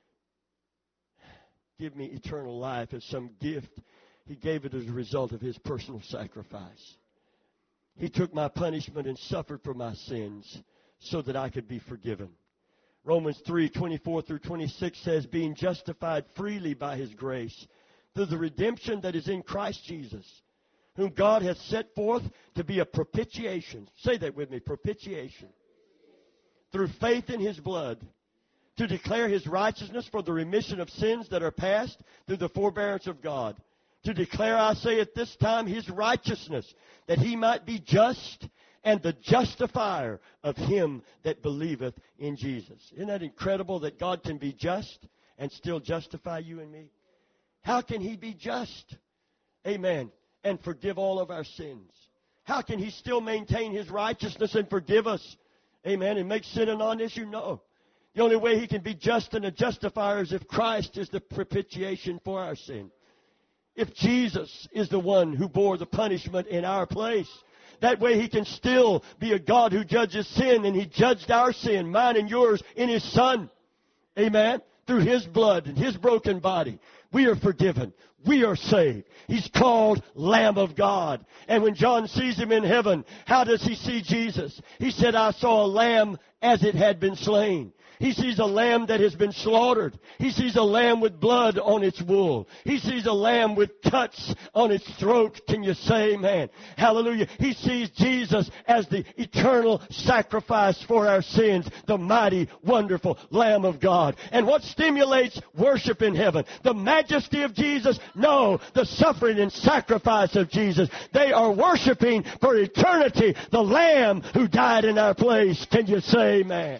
S2: give me eternal life as some gift. He gave it as a result of His personal sacrifice. He took my punishment and suffered for my sins so that I could be forgiven. Romans three, twenty-four through twenty-six says, being justified freely by His grace through the redemption that is in Christ Jesus, whom God hath set forth to be a propitiation. Say that with me, propitiation. Through faith in His blood, to declare His righteousness for the remission of sins that are past through the forbearance of God. To declare, I say at this time, His righteousness, that He might be just and the justifier of him that believeth in Jesus. Isn't that incredible that God can be just and still justify you and me? How can He be just? Amen. and forgive all of our sins? How can He still maintain His righteousness and forgive us? Amen. And make sin a non-issue? No. The only way He can be just and a justifier is if Christ is the propitiation for our sin. If Jesus is the one who bore the punishment in our place. That way He can still be a God who judges sin, and He judged our sin, mine and yours, in His Son. Amen. Through His blood and His broken body. We are forgiven. We are saved. He's called Lamb of God. And when John sees Him in heaven, how does he see Jesus? He said, I saw a lamb as it had been slain. He sees a lamb that has been slaughtered. He sees a lamb with blood on its wool. He sees a lamb with cuts on its throat. Can you say amen? Hallelujah. He sees Jesus as the eternal sacrifice for our sins, the mighty, wonderful Lamb of God. And what stimulates worship in heaven? The majesty of Jesus? No, the suffering and sacrifice of Jesus. They are worshiping for eternity the Lamb who died in our place. Can you say amen?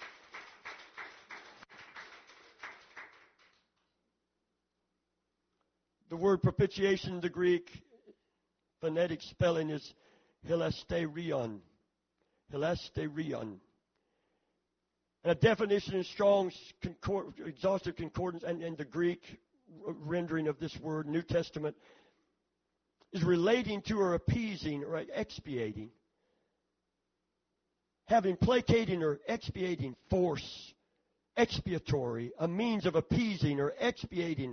S2: The word propitiation in the Greek phonetic spelling is hilasterion. Hilasterion. And a definition in Strong's concord, exhaustive concordance and, and the Greek rendering of this word, New Testament, is relating to or appeasing or expiating. Having placating or expiating force, expiatory, a means of appeasing or expiating,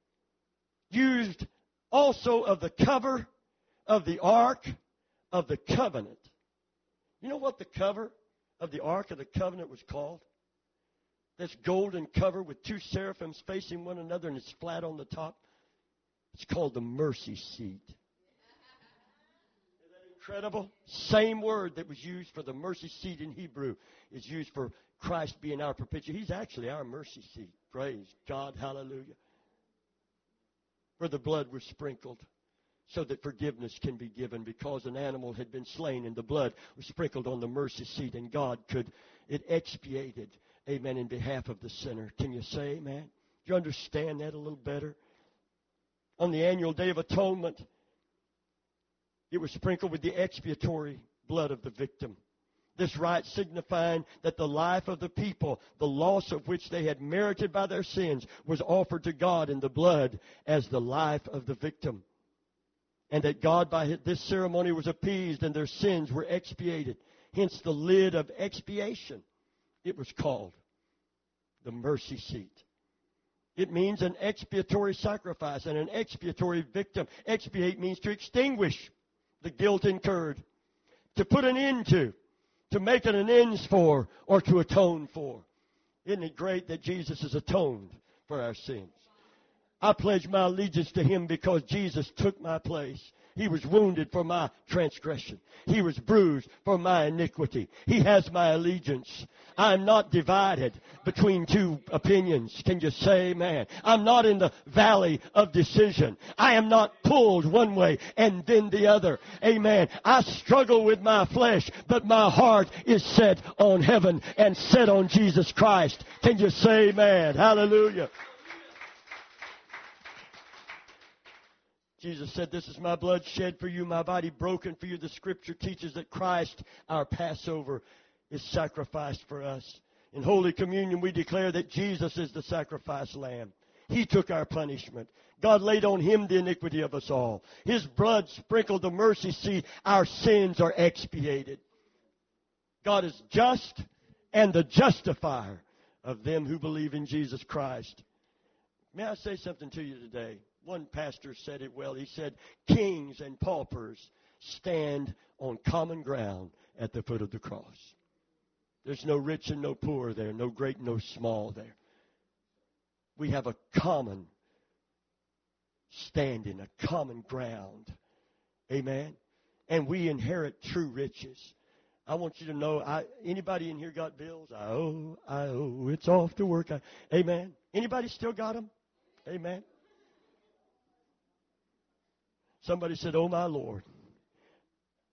S2: used also of the cover of the Ark of the Covenant. You know what the cover of the Ark of the Covenant was called? This golden cover with two seraphims facing one another and it's flat on the top. It's called the mercy seat. Isn't that incredible? Same word that was used for the mercy seat in Hebrew is used for Christ being our propitiation. He's actually our mercy seat. Praise God. Hallelujah. Where the blood was sprinkled so that forgiveness can be given because an animal had been slain and the blood was sprinkled on the mercy seat and God could, it expiated, amen, in behalf of the sinner. Can you say amen? Do you understand that a little better? On the annual Day of Atonement, it was sprinkled with the expiatory blood of the victim. This rite signifying that the life of the people, the loss of which they had merited by their sins, was offered to God in the blood as the life of the victim. And that God, by this ceremony, was appeased and their sins were expiated. Hence the lid of expiation, it was called the mercy seat. It means an expiatory sacrifice and an expiatory victim. Expiate means to extinguish the guilt incurred, to put an end to, to make an amends for, or to atone for. Isn't it great that Jesus has atoned for our sins? I pledge my allegiance to Him because Jesus took my place. He was wounded for my transgression. He was bruised for my iniquity. He has my allegiance. I'm not divided between two opinions. Can you say amen? I'm not in the valley of decision. I am not pulled one way and then the other. Amen. I struggle with my flesh, but my heart is set on heaven and set on Jesus Christ. Can you say amen? Hallelujah. Jesus said, this is my blood shed for you, my body broken for you. The Scripture teaches that Christ, our Passover, is sacrificed for us. In Holy Communion, we declare that Jesus is the sacrifice lamb. He took our punishment. God laid on Him the iniquity of us all. His blood sprinkled the mercy seat. Our sins are expiated. God is just and the justifier of them who believe in Jesus Christ. May I say something to you today? One pastor said it well. He said, kings and paupers stand on common ground at the foot of the cross. There's no rich and no poor there, no great and no small there. We have a common standing, a common ground. Amen? And we inherit true riches. I want you to know, I, anybody in here got bills? I owe, I owe, it's off to work. I, amen? Anybody still got them? Amen? Somebody said, oh, my Lord,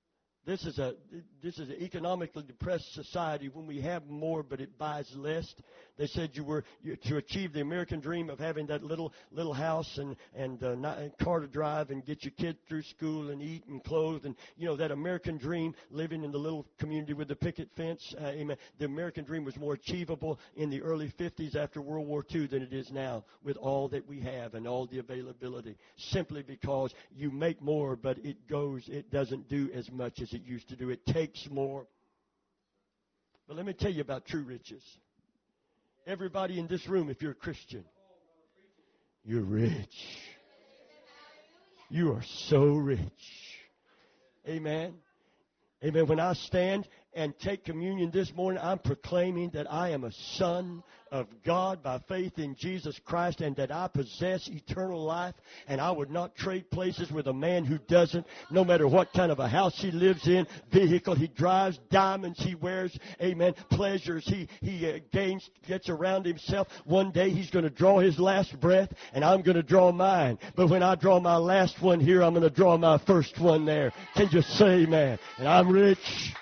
S2: This is a this is an economically depressed society when we have more, but it buys less. They said you were you, to achieve the American dream of having that little little house and and uh, not, and car to drive and get your kid through school and eat and clothe and you know that American dream, living in the little community with the picket fence. Uh, amen. The American dream was more achievable in the early fifties after World War Two than it is now with all that we have and all the availability. Simply because you make more, but it goes it doesn't do as much as it used to do. It takes more. But let me tell you about true riches. Everybody in this room, if you're a Christian, you're rich. You are so rich. Amen. Amen. When I stand and take communion this morning, I'm proclaiming that I am a son of God by faith in Jesus Christ and that I possess eternal life, and I would not trade places with a man who doesn't, no matter what kind of a house he lives in, vehicle he drives, diamonds he wears, amen, pleasures he, he uh, gains, gets around himself. One day he's going to draw his last breath, and I'm going to draw mine. But when I draw my last one here, I'm going to draw my first one there. Can you say amen? And I'm rich.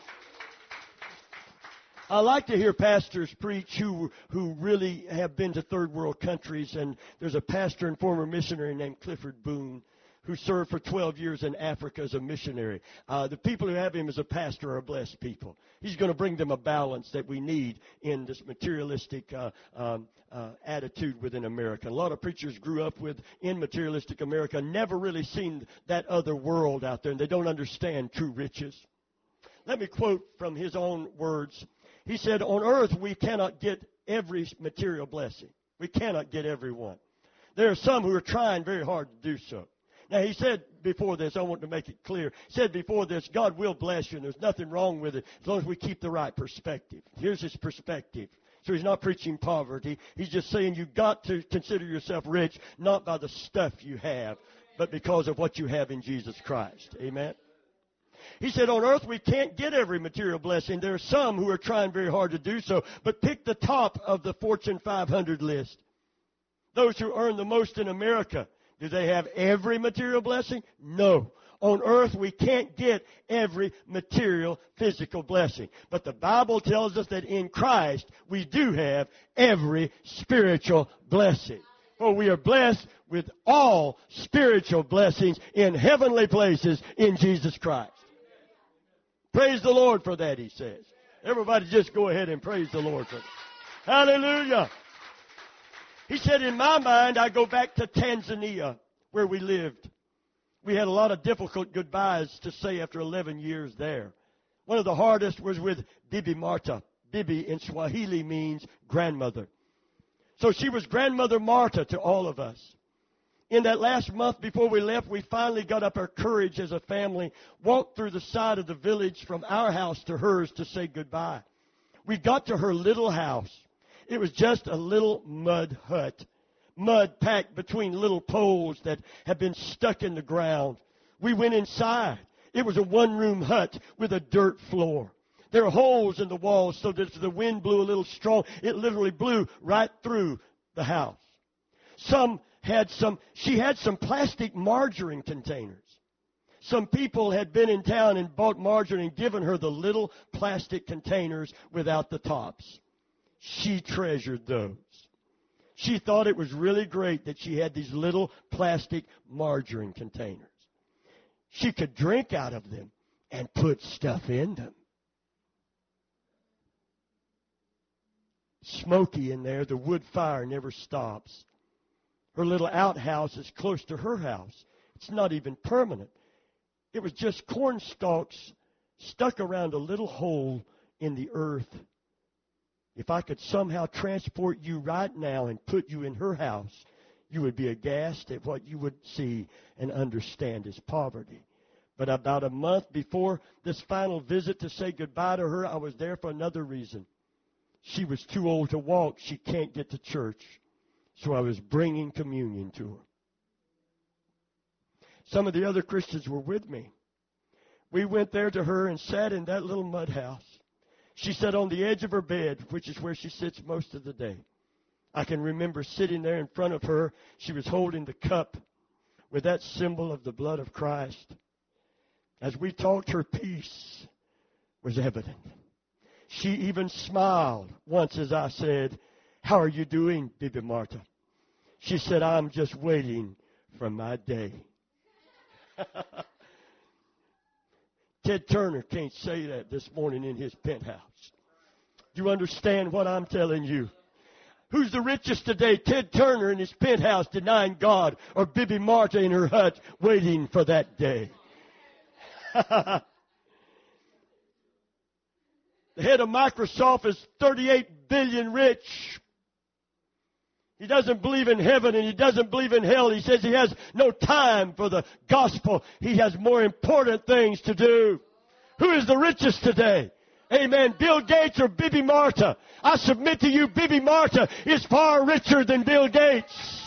S2: I like to hear pastors preach who who really have been to third world countries. And there's a pastor and former missionary named Clifford Boone who served for twelve years in Africa as a missionary. Uh, the people who have him as a pastor are blessed people. He's going to bring them a balance that we need in this materialistic uh, um, uh, attitude within America. A lot of preachers grew up with in materialistic America, never really seen that other world out there, and they don't understand true riches. Let me quote from his own words. He said, on earth we cannot get every material blessing. We cannot get every one. There are some who are trying very hard to do so. Now, he said before this, I want to make it clear, he said before this, God will bless you, and there's nothing wrong with it as long as we keep the right perspective. Here's his perspective. So he's not preaching poverty. He's just saying you've got to consider yourself rich, not by the stuff you have, but because of what you have in Jesus Christ. Amen? He said, on earth we can't get every material blessing. There are some who are trying very hard to do so, but pick the top of the Fortune five hundred list. Those who earn the most in America, do they have every material blessing? No. On earth we can't get every material physical blessing. But the Bible tells us that in Christ we do have every spiritual blessing. For we are blessed with all spiritual blessings in heavenly places in Jesus Christ. Praise the Lord for that, he says. Everybody just go ahead and praise the Lord for that. Hallelujah. He said, in my mind, I go back to Tanzania, where we lived. We had a lot of difficult goodbyes to say after eleven years there. One of the hardest was with Bibi Marta. Bibi in Swahili means grandmother. So she was Grandmother Marta to all of us. In that last month before we left, we finally got up our courage as a family, walked through the side of the village from our house to hers to say goodbye. We got to her little house. It was just a little mud hut, mud packed between little poles that had been stuck in the ground. We went inside. It was a one-room hut with a dirt floor. There are holes in the walls so that if the wind blew a little strong, it literally blew right through the house. Some had some, she had some plastic margarine containers. Some people had been in town and bought margarine and given her the little plastic containers without the tops. She treasured those. She thought it was really great that she had these little plastic margarine containers. She could drink out of them and put stuff in them. Smoky in there, the wood fire never stops. Her little outhouse is close to her house. It's not even permanent. It was just corn stalks stuck around a little hole in the earth. If I could somehow transport you right now and put you in her house, you would be aghast at what you would see and understand as poverty. But about a month before this final visit to say goodbye to her, I was there for another reason. She was too old to walk. She can't get to church. So I was bringing communion to her. Some of the other Christians were with me. We went there to her and sat in that little mud house. She sat on the edge of her bed, which is where she sits most of the day. I can remember sitting there in front of her. She was holding the cup with that symbol of the blood of Christ. As we talked, her peace was evident. She even smiled once as I said, "How are you doing, Bibi Marta?" She said, "I'm just waiting for my day." Ted Turner can't say that this morning in his penthouse. Do you understand what I'm telling you? Who's the richest today? Ted Turner in his penthouse denying God, or Bibi Marta in her hut waiting for that day? The head of Microsoft is thirty-eight billion rich. He doesn't believe in heaven and he doesn't believe in hell. He says he has no time for the gospel. He has more important things to do. Who is the richest today? Amen. Bill Gates or Bibi Marta? I submit to you, Bibi Marta is far richer than Bill Gates.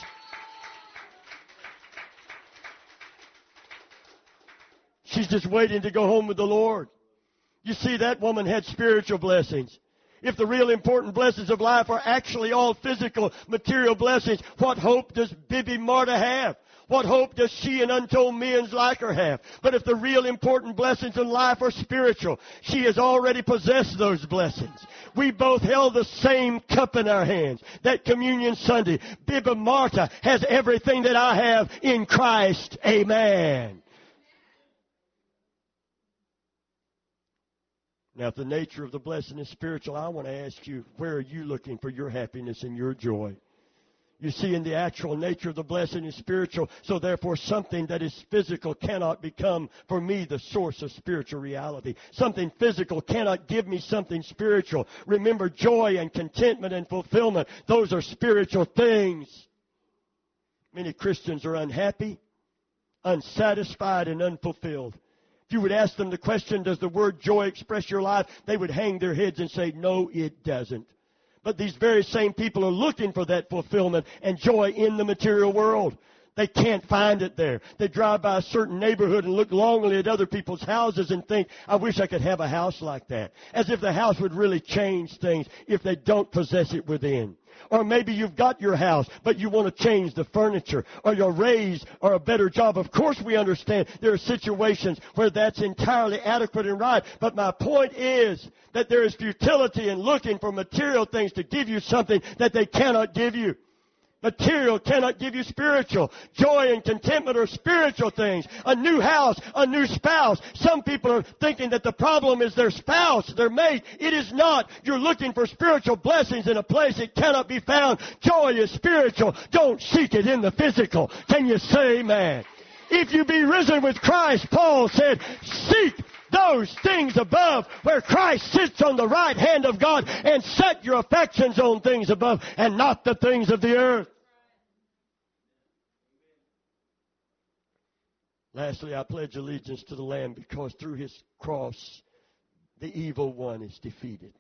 S2: She's just waiting to go home with the Lord. You see, that woman had spiritual blessings. If the real important blessings of life are actually all physical, material blessings, what hope does Bibi Marta have? What hope does she and untold millions like her have? But if the real important blessings in life are spiritual, she has already possessed those blessings. We both held the same cup in our hands. That Communion Sunday, Bibi Marta has everything that I have in Christ. Amen. Now, if the nature of the blessing is spiritual, I want to ask you, where are you looking for your happiness and your joy? You see, in the actual nature of the blessing is spiritual, so therefore something that is physical cannot become, for me, the source of spiritual reality. Something physical cannot give me something spiritual. Remember, joy and contentment and fulfillment, those are spiritual things. Many Christians are unhappy, unsatisfied, and unfulfilled. If you would ask them the question, does the word joy express your life? They would hang their heads and say, no, it doesn't. But these very same people are looking for that fulfillment and joy in the material world. They can't find it there. They drive by a certain neighborhood and look longingly at other people's houses and think, I wish I could have a house like that. As if the house would really change things if they don't possess it within. Or maybe you've got your house, but you want to change the furniture, or your raise, or a better job. Of course we understand there are situations where that's entirely adequate and right. But my point is that there is futility in looking for material things to give you something that they cannot give you. Material cannot give you spiritual. Joy and contentment are spiritual things. A new house, a new spouse. Some people are thinking that the problem is their spouse, their mate. It is not. You're looking for spiritual blessings in a place it cannot be found. Joy is spiritual. Don't seek it in the physical. Can you say amen? If you be risen with Christ, Paul said, seek those things above where Christ sits on the right hand of God, and set your affections on things above and not the things of the earth. Lastly, I pledge allegiance to the Lamb, because through His cross the evil one is defeated.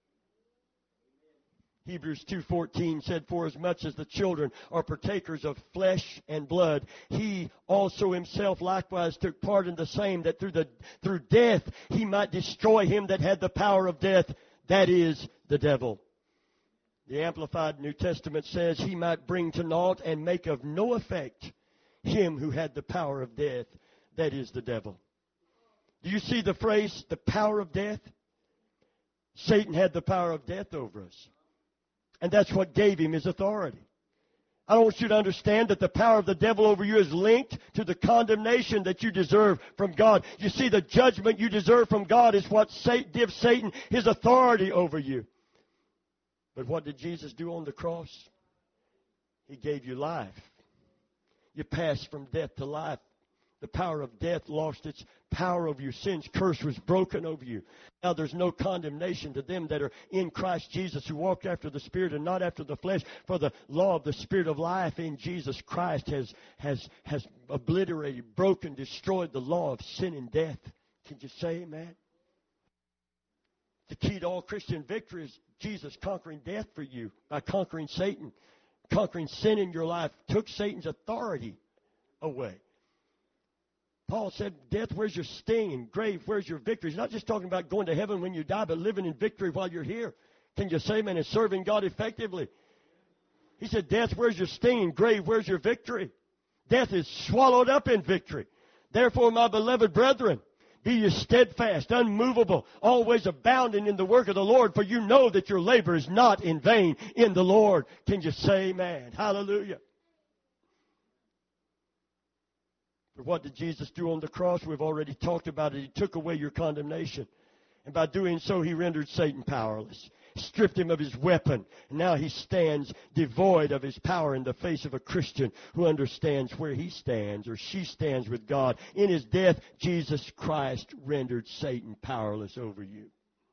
S2: Hebrews two fourteen said, for as much as the children are partakers of flesh and blood, He also Himself likewise took part in the same, that through the through death He might destroy him that had the power of death, that is, the devil. The Amplified New Testament says, He might bring to naught and make of no effect him who had the power of death, that is, the devil. Do you see the phrase, the power of death? Satan had the power of death over us. And that's what gave him his authority. I want you to understand that the power of the devil over you is linked to the condemnation that you deserve from God. You see, the judgment you deserve from God is what gives Satan his authority over you. But what did Jesus do on the cross? He gave you life. You passed from death to life. The power of death lost its power over you. Sin's curse was broken over you. Now there's no condemnation to them that are in Christ Jesus, who walk after the Spirit and not after the flesh. For the law of the Spirit of life in Jesus Christ has, has, has obliterated, broken, destroyed the law of sin and death. Can you say amen? The key to all Christian victory is Jesus conquering death for you by conquering Satan. Conquering sin in your life took Satan's authority away. Paul said, death, where's your sting? And grave, where's your victory? He's not just talking about going to heaven when you die, but living in victory while you're here. Can you say amen? And serving God effectively. He said, death, where's your sting? And grave, where's your victory? Death is swallowed up in victory. Therefore, my beloved brethren, Be ye steadfast, unmovable, always abounding in the work of the Lord, for you know that your labor is not in vain in the Lord. Can you say amen? Hallelujah. But what did Jesus do on the cross? We've already talked about it. He took away your condemnation. And by doing so, He rendered Satan powerless. Stripped him of his weapon. And now he stands devoid of his power in the face of a Christian who understands where he stands or she stands with God. In His death, Jesus Christ rendered Satan powerless over you.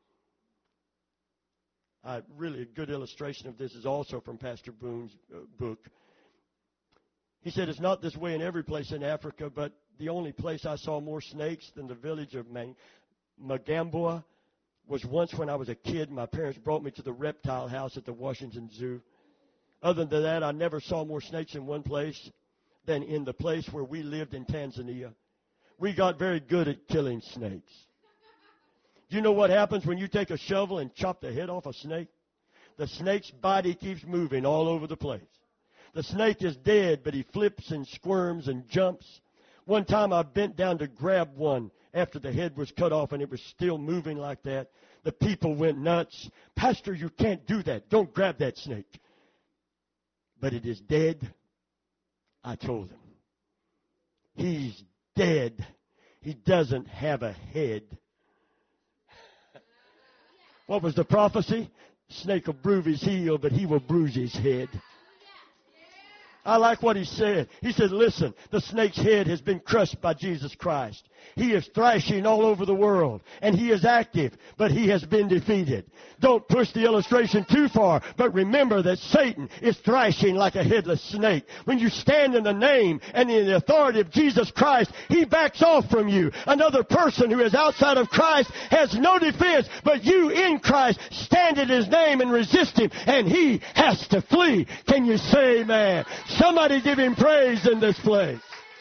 S2: Uh, really, a good illustration of this is also from Pastor Boone's uh, book. He said, it's not this way in every place in Africa, but the only place I saw more snakes than the village of Magambua was once when I was a kid. My parents brought me to the reptile house at the Washington Zoo. Other than that, I never saw more snakes in one place than in the place where we lived in Tanzania. We got very good at killing snakes. Do you know what happens when you take a shovel and chop the head off a snake? The snake's body keeps moving all over the place. The snake is dead, but he flips and squirms and jumps. One time I bent down to grab one after the head was cut off and it was still moving like that. The people went nuts. Pastor, you can't do that. Don't grab that snake. But it is dead. I told him. He's dead. He doesn't have a head. What was the prophecy? Snake will bruise his heel, but he will bruise his head. I like what he said. He said, listen, the snake's head has been crushed by Jesus Christ. He is thrashing all over the world, and he is active, but he has been defeated. Don't push the illustration too far, but remember that Satan is thrashing like a headless snake. When you stand in the name and in the authority of Jesus Christ, he backs off from you. Another person who is outside of Christ has no defense, but you in Christ stand in His name and resist him, and he has to flee. Can you say amen? Somebody give Him praise in this place.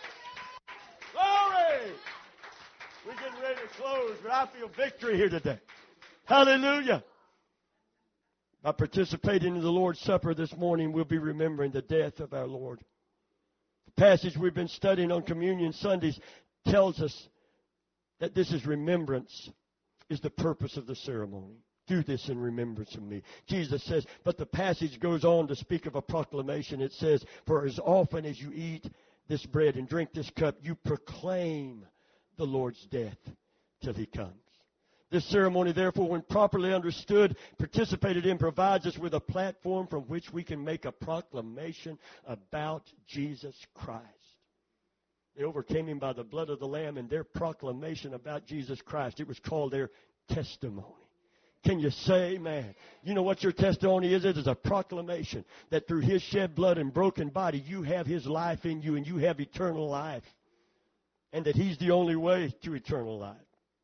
S2: Glory! We're getting ready to close, but I feel victory here today. Hallelujah. By participating in the Lord's Supper this morning, we'll be remembering the death of our Lord. The passage we've been studying on Communion Sundays tells us that this is remembrance, is the purpose of the ceremony. Do this in remembrance of me. Jesus says, but the passage goes on to speak of a proclamation. It says, for as often as you eat this bread and drink this cup, you proclaim the Lord's death till He comes. This ceremony, therefore, when properly understood, participated in, provides us with a platform from which we can make a proclamation about Jesus Christ. They overcame Him by the blood of the Lamb and their proclamation about Jesus Christ. It was called their testimony. Can you say amen? You know what your testimony is? It is a proclamation that through His shed blood and broken body, you have His life in you and you have eternal life. And that He's the only way to eternal life.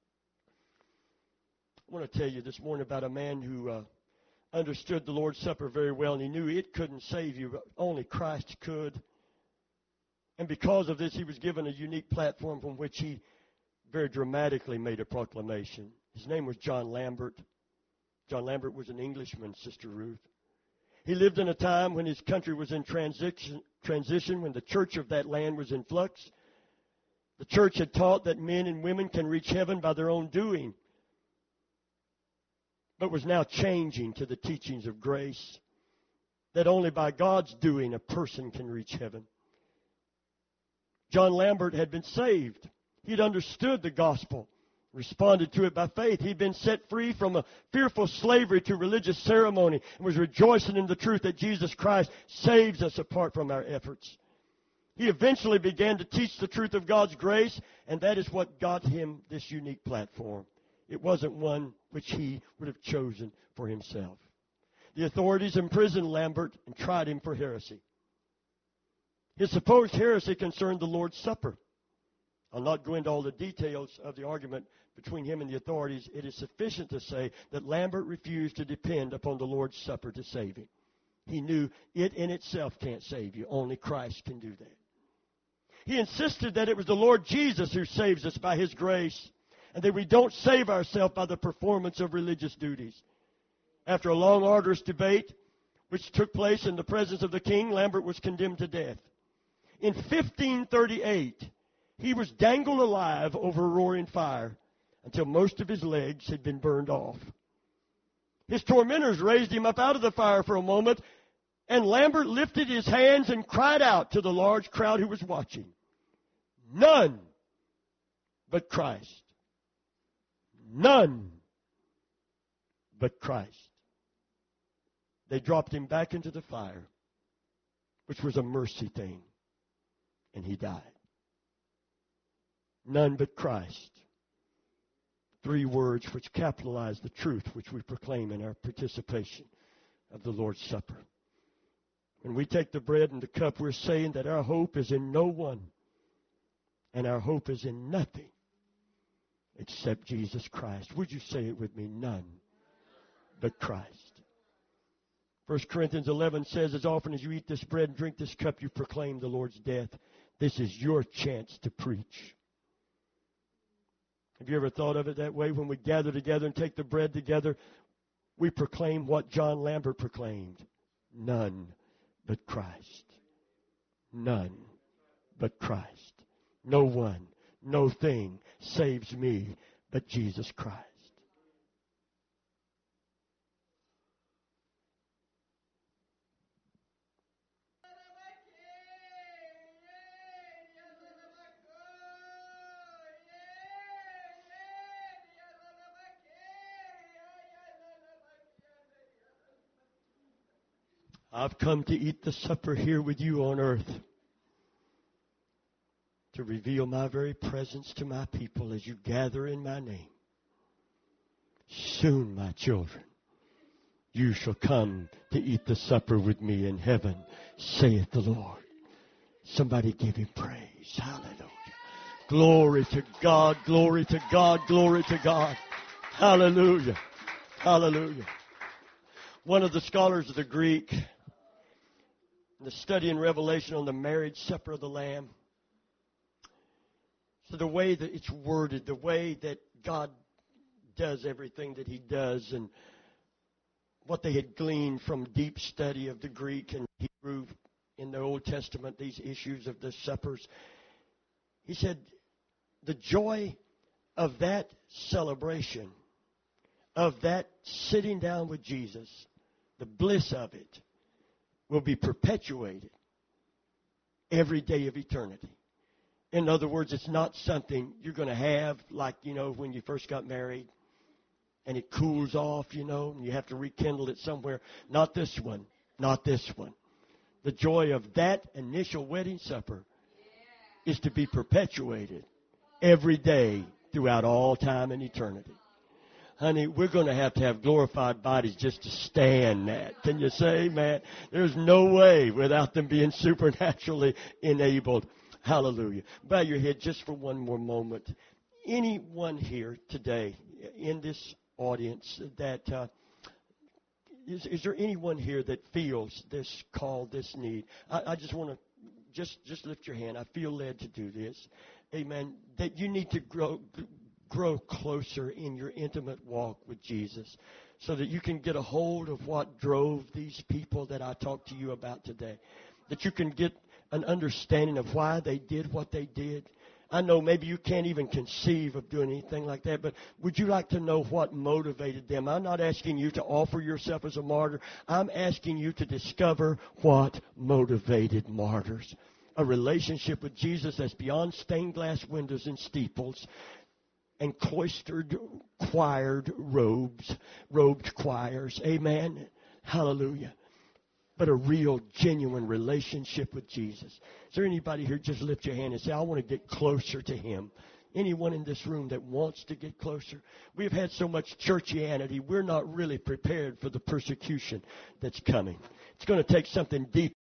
S2: I want to tell you this morning about a man who uh, understood the Lord's Supper very well, and he knew it couldn't save you, but only Christ could. And because of this, he was given a unique platform from which he very dramatically made a proclamation. His name was John Lambert. John Lambert was an Englishman, Sister Ruth. He lived in a time when his country was in transition, transition, when the church of that land was in flux. The church had taught that men and women can reach heaven by their own doing, but was now changing to the teachings of grace, that only by God's doing a person can reach heaven. John Lambert had been saved. He'd understood the gospel, responded to it by faith. He'd been set free from a fearful slavery to religious ceremony and was rejoicing in the truth that Jesus Christ saves us apart from our efforts. He eventually began to teach the truth of God's grace, and that is what got him this unique platform. It wasn't one which he would have chosen for himself. The authorities imprisoned Lambert and tried him for heresy. His supposed heresy concerned the Lord's Supper. I'll not go into all the details of the argument between him and the authorities. It is sufficient to say that Lambert refused to depend upon the Lord's Supper to save him. He knew it in itself can't save you. Only Christ can do that. He insisted that it was the Lord Jesus who saves us by His grace, and that we don't save ourselves by the performance of religious duties. After a long, arduous debate, which took place in the presence of the king, Lambert was condemned to death. In fifteen thirty-eight, He was dangled alive over a roaring fire until most of his legs had been burned off. His tormentors raised him up out of the fire for a moment, and Lambert lifted his hands and cried out to the large crowd who was watching, "None but Christ. None but Christ." They dropped him back into the fire, which was a mercy thing, and he died. None but Christ. Three words which capitalize the truth which we proclaim in our participation of the Lord's Supper. When we take the bread and the cup, we're saying that our hope is in no one, and our hope is in nothing except Jesus Christ. Would you say it with me? None but Christ. First Corinthians eleven says, as often as you eat this bread and drink this cup, you proclaim the Lord's death. This is your chance to preach. Have you ever thought of it that way? When we gather together and take the bread together, we proclaim what John Lambert proclaimed. None but Christ. None but Christ. No one, no thing saves me but Jesus Christ. I've come to eat the supper here with you on earth, to reveal my very presence to my people as you gather in my name. Soon, my children, you shall come to eat the supper with me in heaven, saith the Lord. Somebody give him praise. Hallelujah. Glory to God, glory to God, glory to God. Hallelujah. Hallelujah. One of the scholars of the Greek, the study in Revelation on the marriage supper of the Lamb. So the way that it's worded, the way that God does everything that he does, and what they had gleaned from deep study of the Greek and Hebrew in the Old Testament, these issues of the suppers. He said, the joy of that celebration, of that sitting down with Jesus, the bliss of it, will be perpetuated every day of eternity. In other words, it's not something you're going to have like, you know, when you first got married and it cools off, you know, and you have to rekindle it somewhere. Not this one. Not this one. The joy of that initial wedding supper is to be perpetuated every day throughout all time and eternity. Honey, we're going to have to have glorified bodies just to stand that. Can you say amen? There's no way without them being supernaturally enabled. Hallelujah. Bow your head just for one more moment. Anyone here today in this audience that, uh, is, is there anyone here that feels this call, this need? I, I just want to just, just lift your hand. I feel led to do this. Amen. That you need to grow grow closer in your intimate walk with Jesus so that you can get a hold of what drove these people that I talked to you about today. That you can get an understanding of why they did what they did. I know maybe you can't even conceive of doing anything like that, but would you like to know what motivated them? I'm not asking you to offer yourself as a martyr. I'm asking you to discover what motivated martyrs. A relationship with Jesus that's beyond stained glass windows and steeples, and cloistered, choired robes, robed choirs. Amen. Hallelujah. But a real, genuine relationship with Jesus. Is there anybody here? Just lift your hand and say, I want to get closer to him. Anyone in this room that wants to get closer? We've had so much churchianity, we're not really prepared for the persecution that's coming. It's going to take something deep.